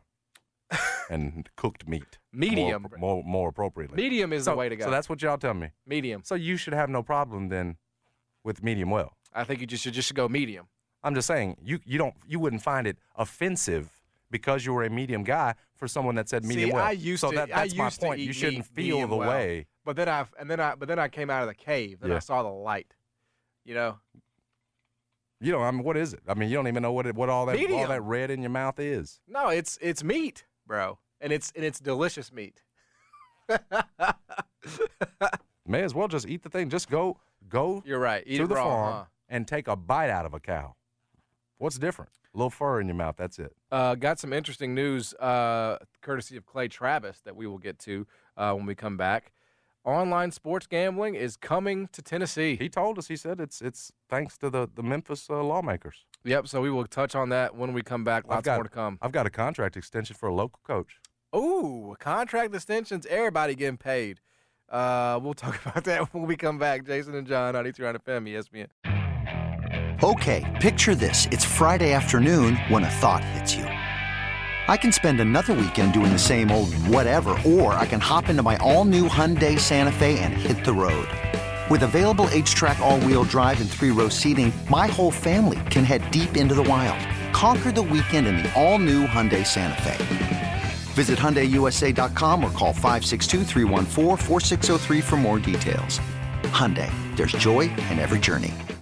Speaker 6: and cooked meat.
Speaker 7: Medium,
Speaker 6: more, more, more appropriately.
Speaker 7: Medium is
Speaker 6: so,
Speaker 7: the way to go.
Speaker 6: So that's what y'all tell me.
Speaker 7: Medium.
Speaker 6: So you should have no problem then with medium well.
Speaker 7: I think you just should just go medium.
Speaker 6: I'm just saying you you don't you wouldn't find it offensive because you were a medium guy for someone that said medium
Speaker 7: See,
Speaker 6: well.
Speaker 7: I used
Speaker 6: so
Speaker 7: to.
Speaker 6: that, that's
Speaker 7: I
Speaker 6: my
Speaker 7: used to
Speaker 6: point.
Speaker 7: eat
Speaker 6: You shouldn't
Speaker 7: meat
Speaker 6: feel
Speaker 7: medium
Speaker 6: the
Speaker 7: well.
Speaker 6: way.
Speaker 7: But then I and then I but then I came out of the cave. Then
Speaker 6: Yeah.
Speaker 7: I saw the light. You know.
Speaker 6: You know, I mean, what is it? I mean, you don't even know what it, what all that all
Speaker 7: Medium.
Speaker 6: that red in your mouth is.
Speaker 7: No, it's it's meat, bro, and it's and it's delicious meat.
Speaker 6: May as well just eat the thing. Just go go.
Speaker 7: You're right. Eat
Speaker 6: to
Speaker 7: it
Speaker 6: the
Speaker 7: raw,
Speaker 6: farm
Speaker 7: huh?
Speaker 6: and take a bite out of a cow. What's different? A little fur in your mouth. That's it.
Speaker 7: Uh, got some interesting news, uh, courtesy of Clay Travis, that we will get to uh, when we come back. Online sports gambling is coming to Tennessee.
Speaker 6: He told us. He said it's it's thanks to the the Memphis uh, lawmakers.
Speaker 7: Yep. So we will touch on that when we come back. Lots
Speaker 6: I've got,
Speaker 7: more to come.
Speaker 6: I've got a contract extension for a local coach.
Speaker 7: Ooh, contract extensions. Everybody getting paid. Uh, we'll talk about that when we come back. Jason and John, ninety-three F M, E S P N.
Speaker 15: Okay, picture this. It's Friday afternoon when a thought hits you. I can spend another weekend doing the same old whatever, or I can hop into my all-new Hyundai Santa Fe and hit the road. With available H-Track all-wheel drive and three-row seating, my whole family can head deep into the wild. Conquer the weekend in the all-new Hyundai Santa Fe. Visit Hyundai U S A dot com or call five six two, three one four, four six zero three for more details. Hyundai, there's joy in every journey.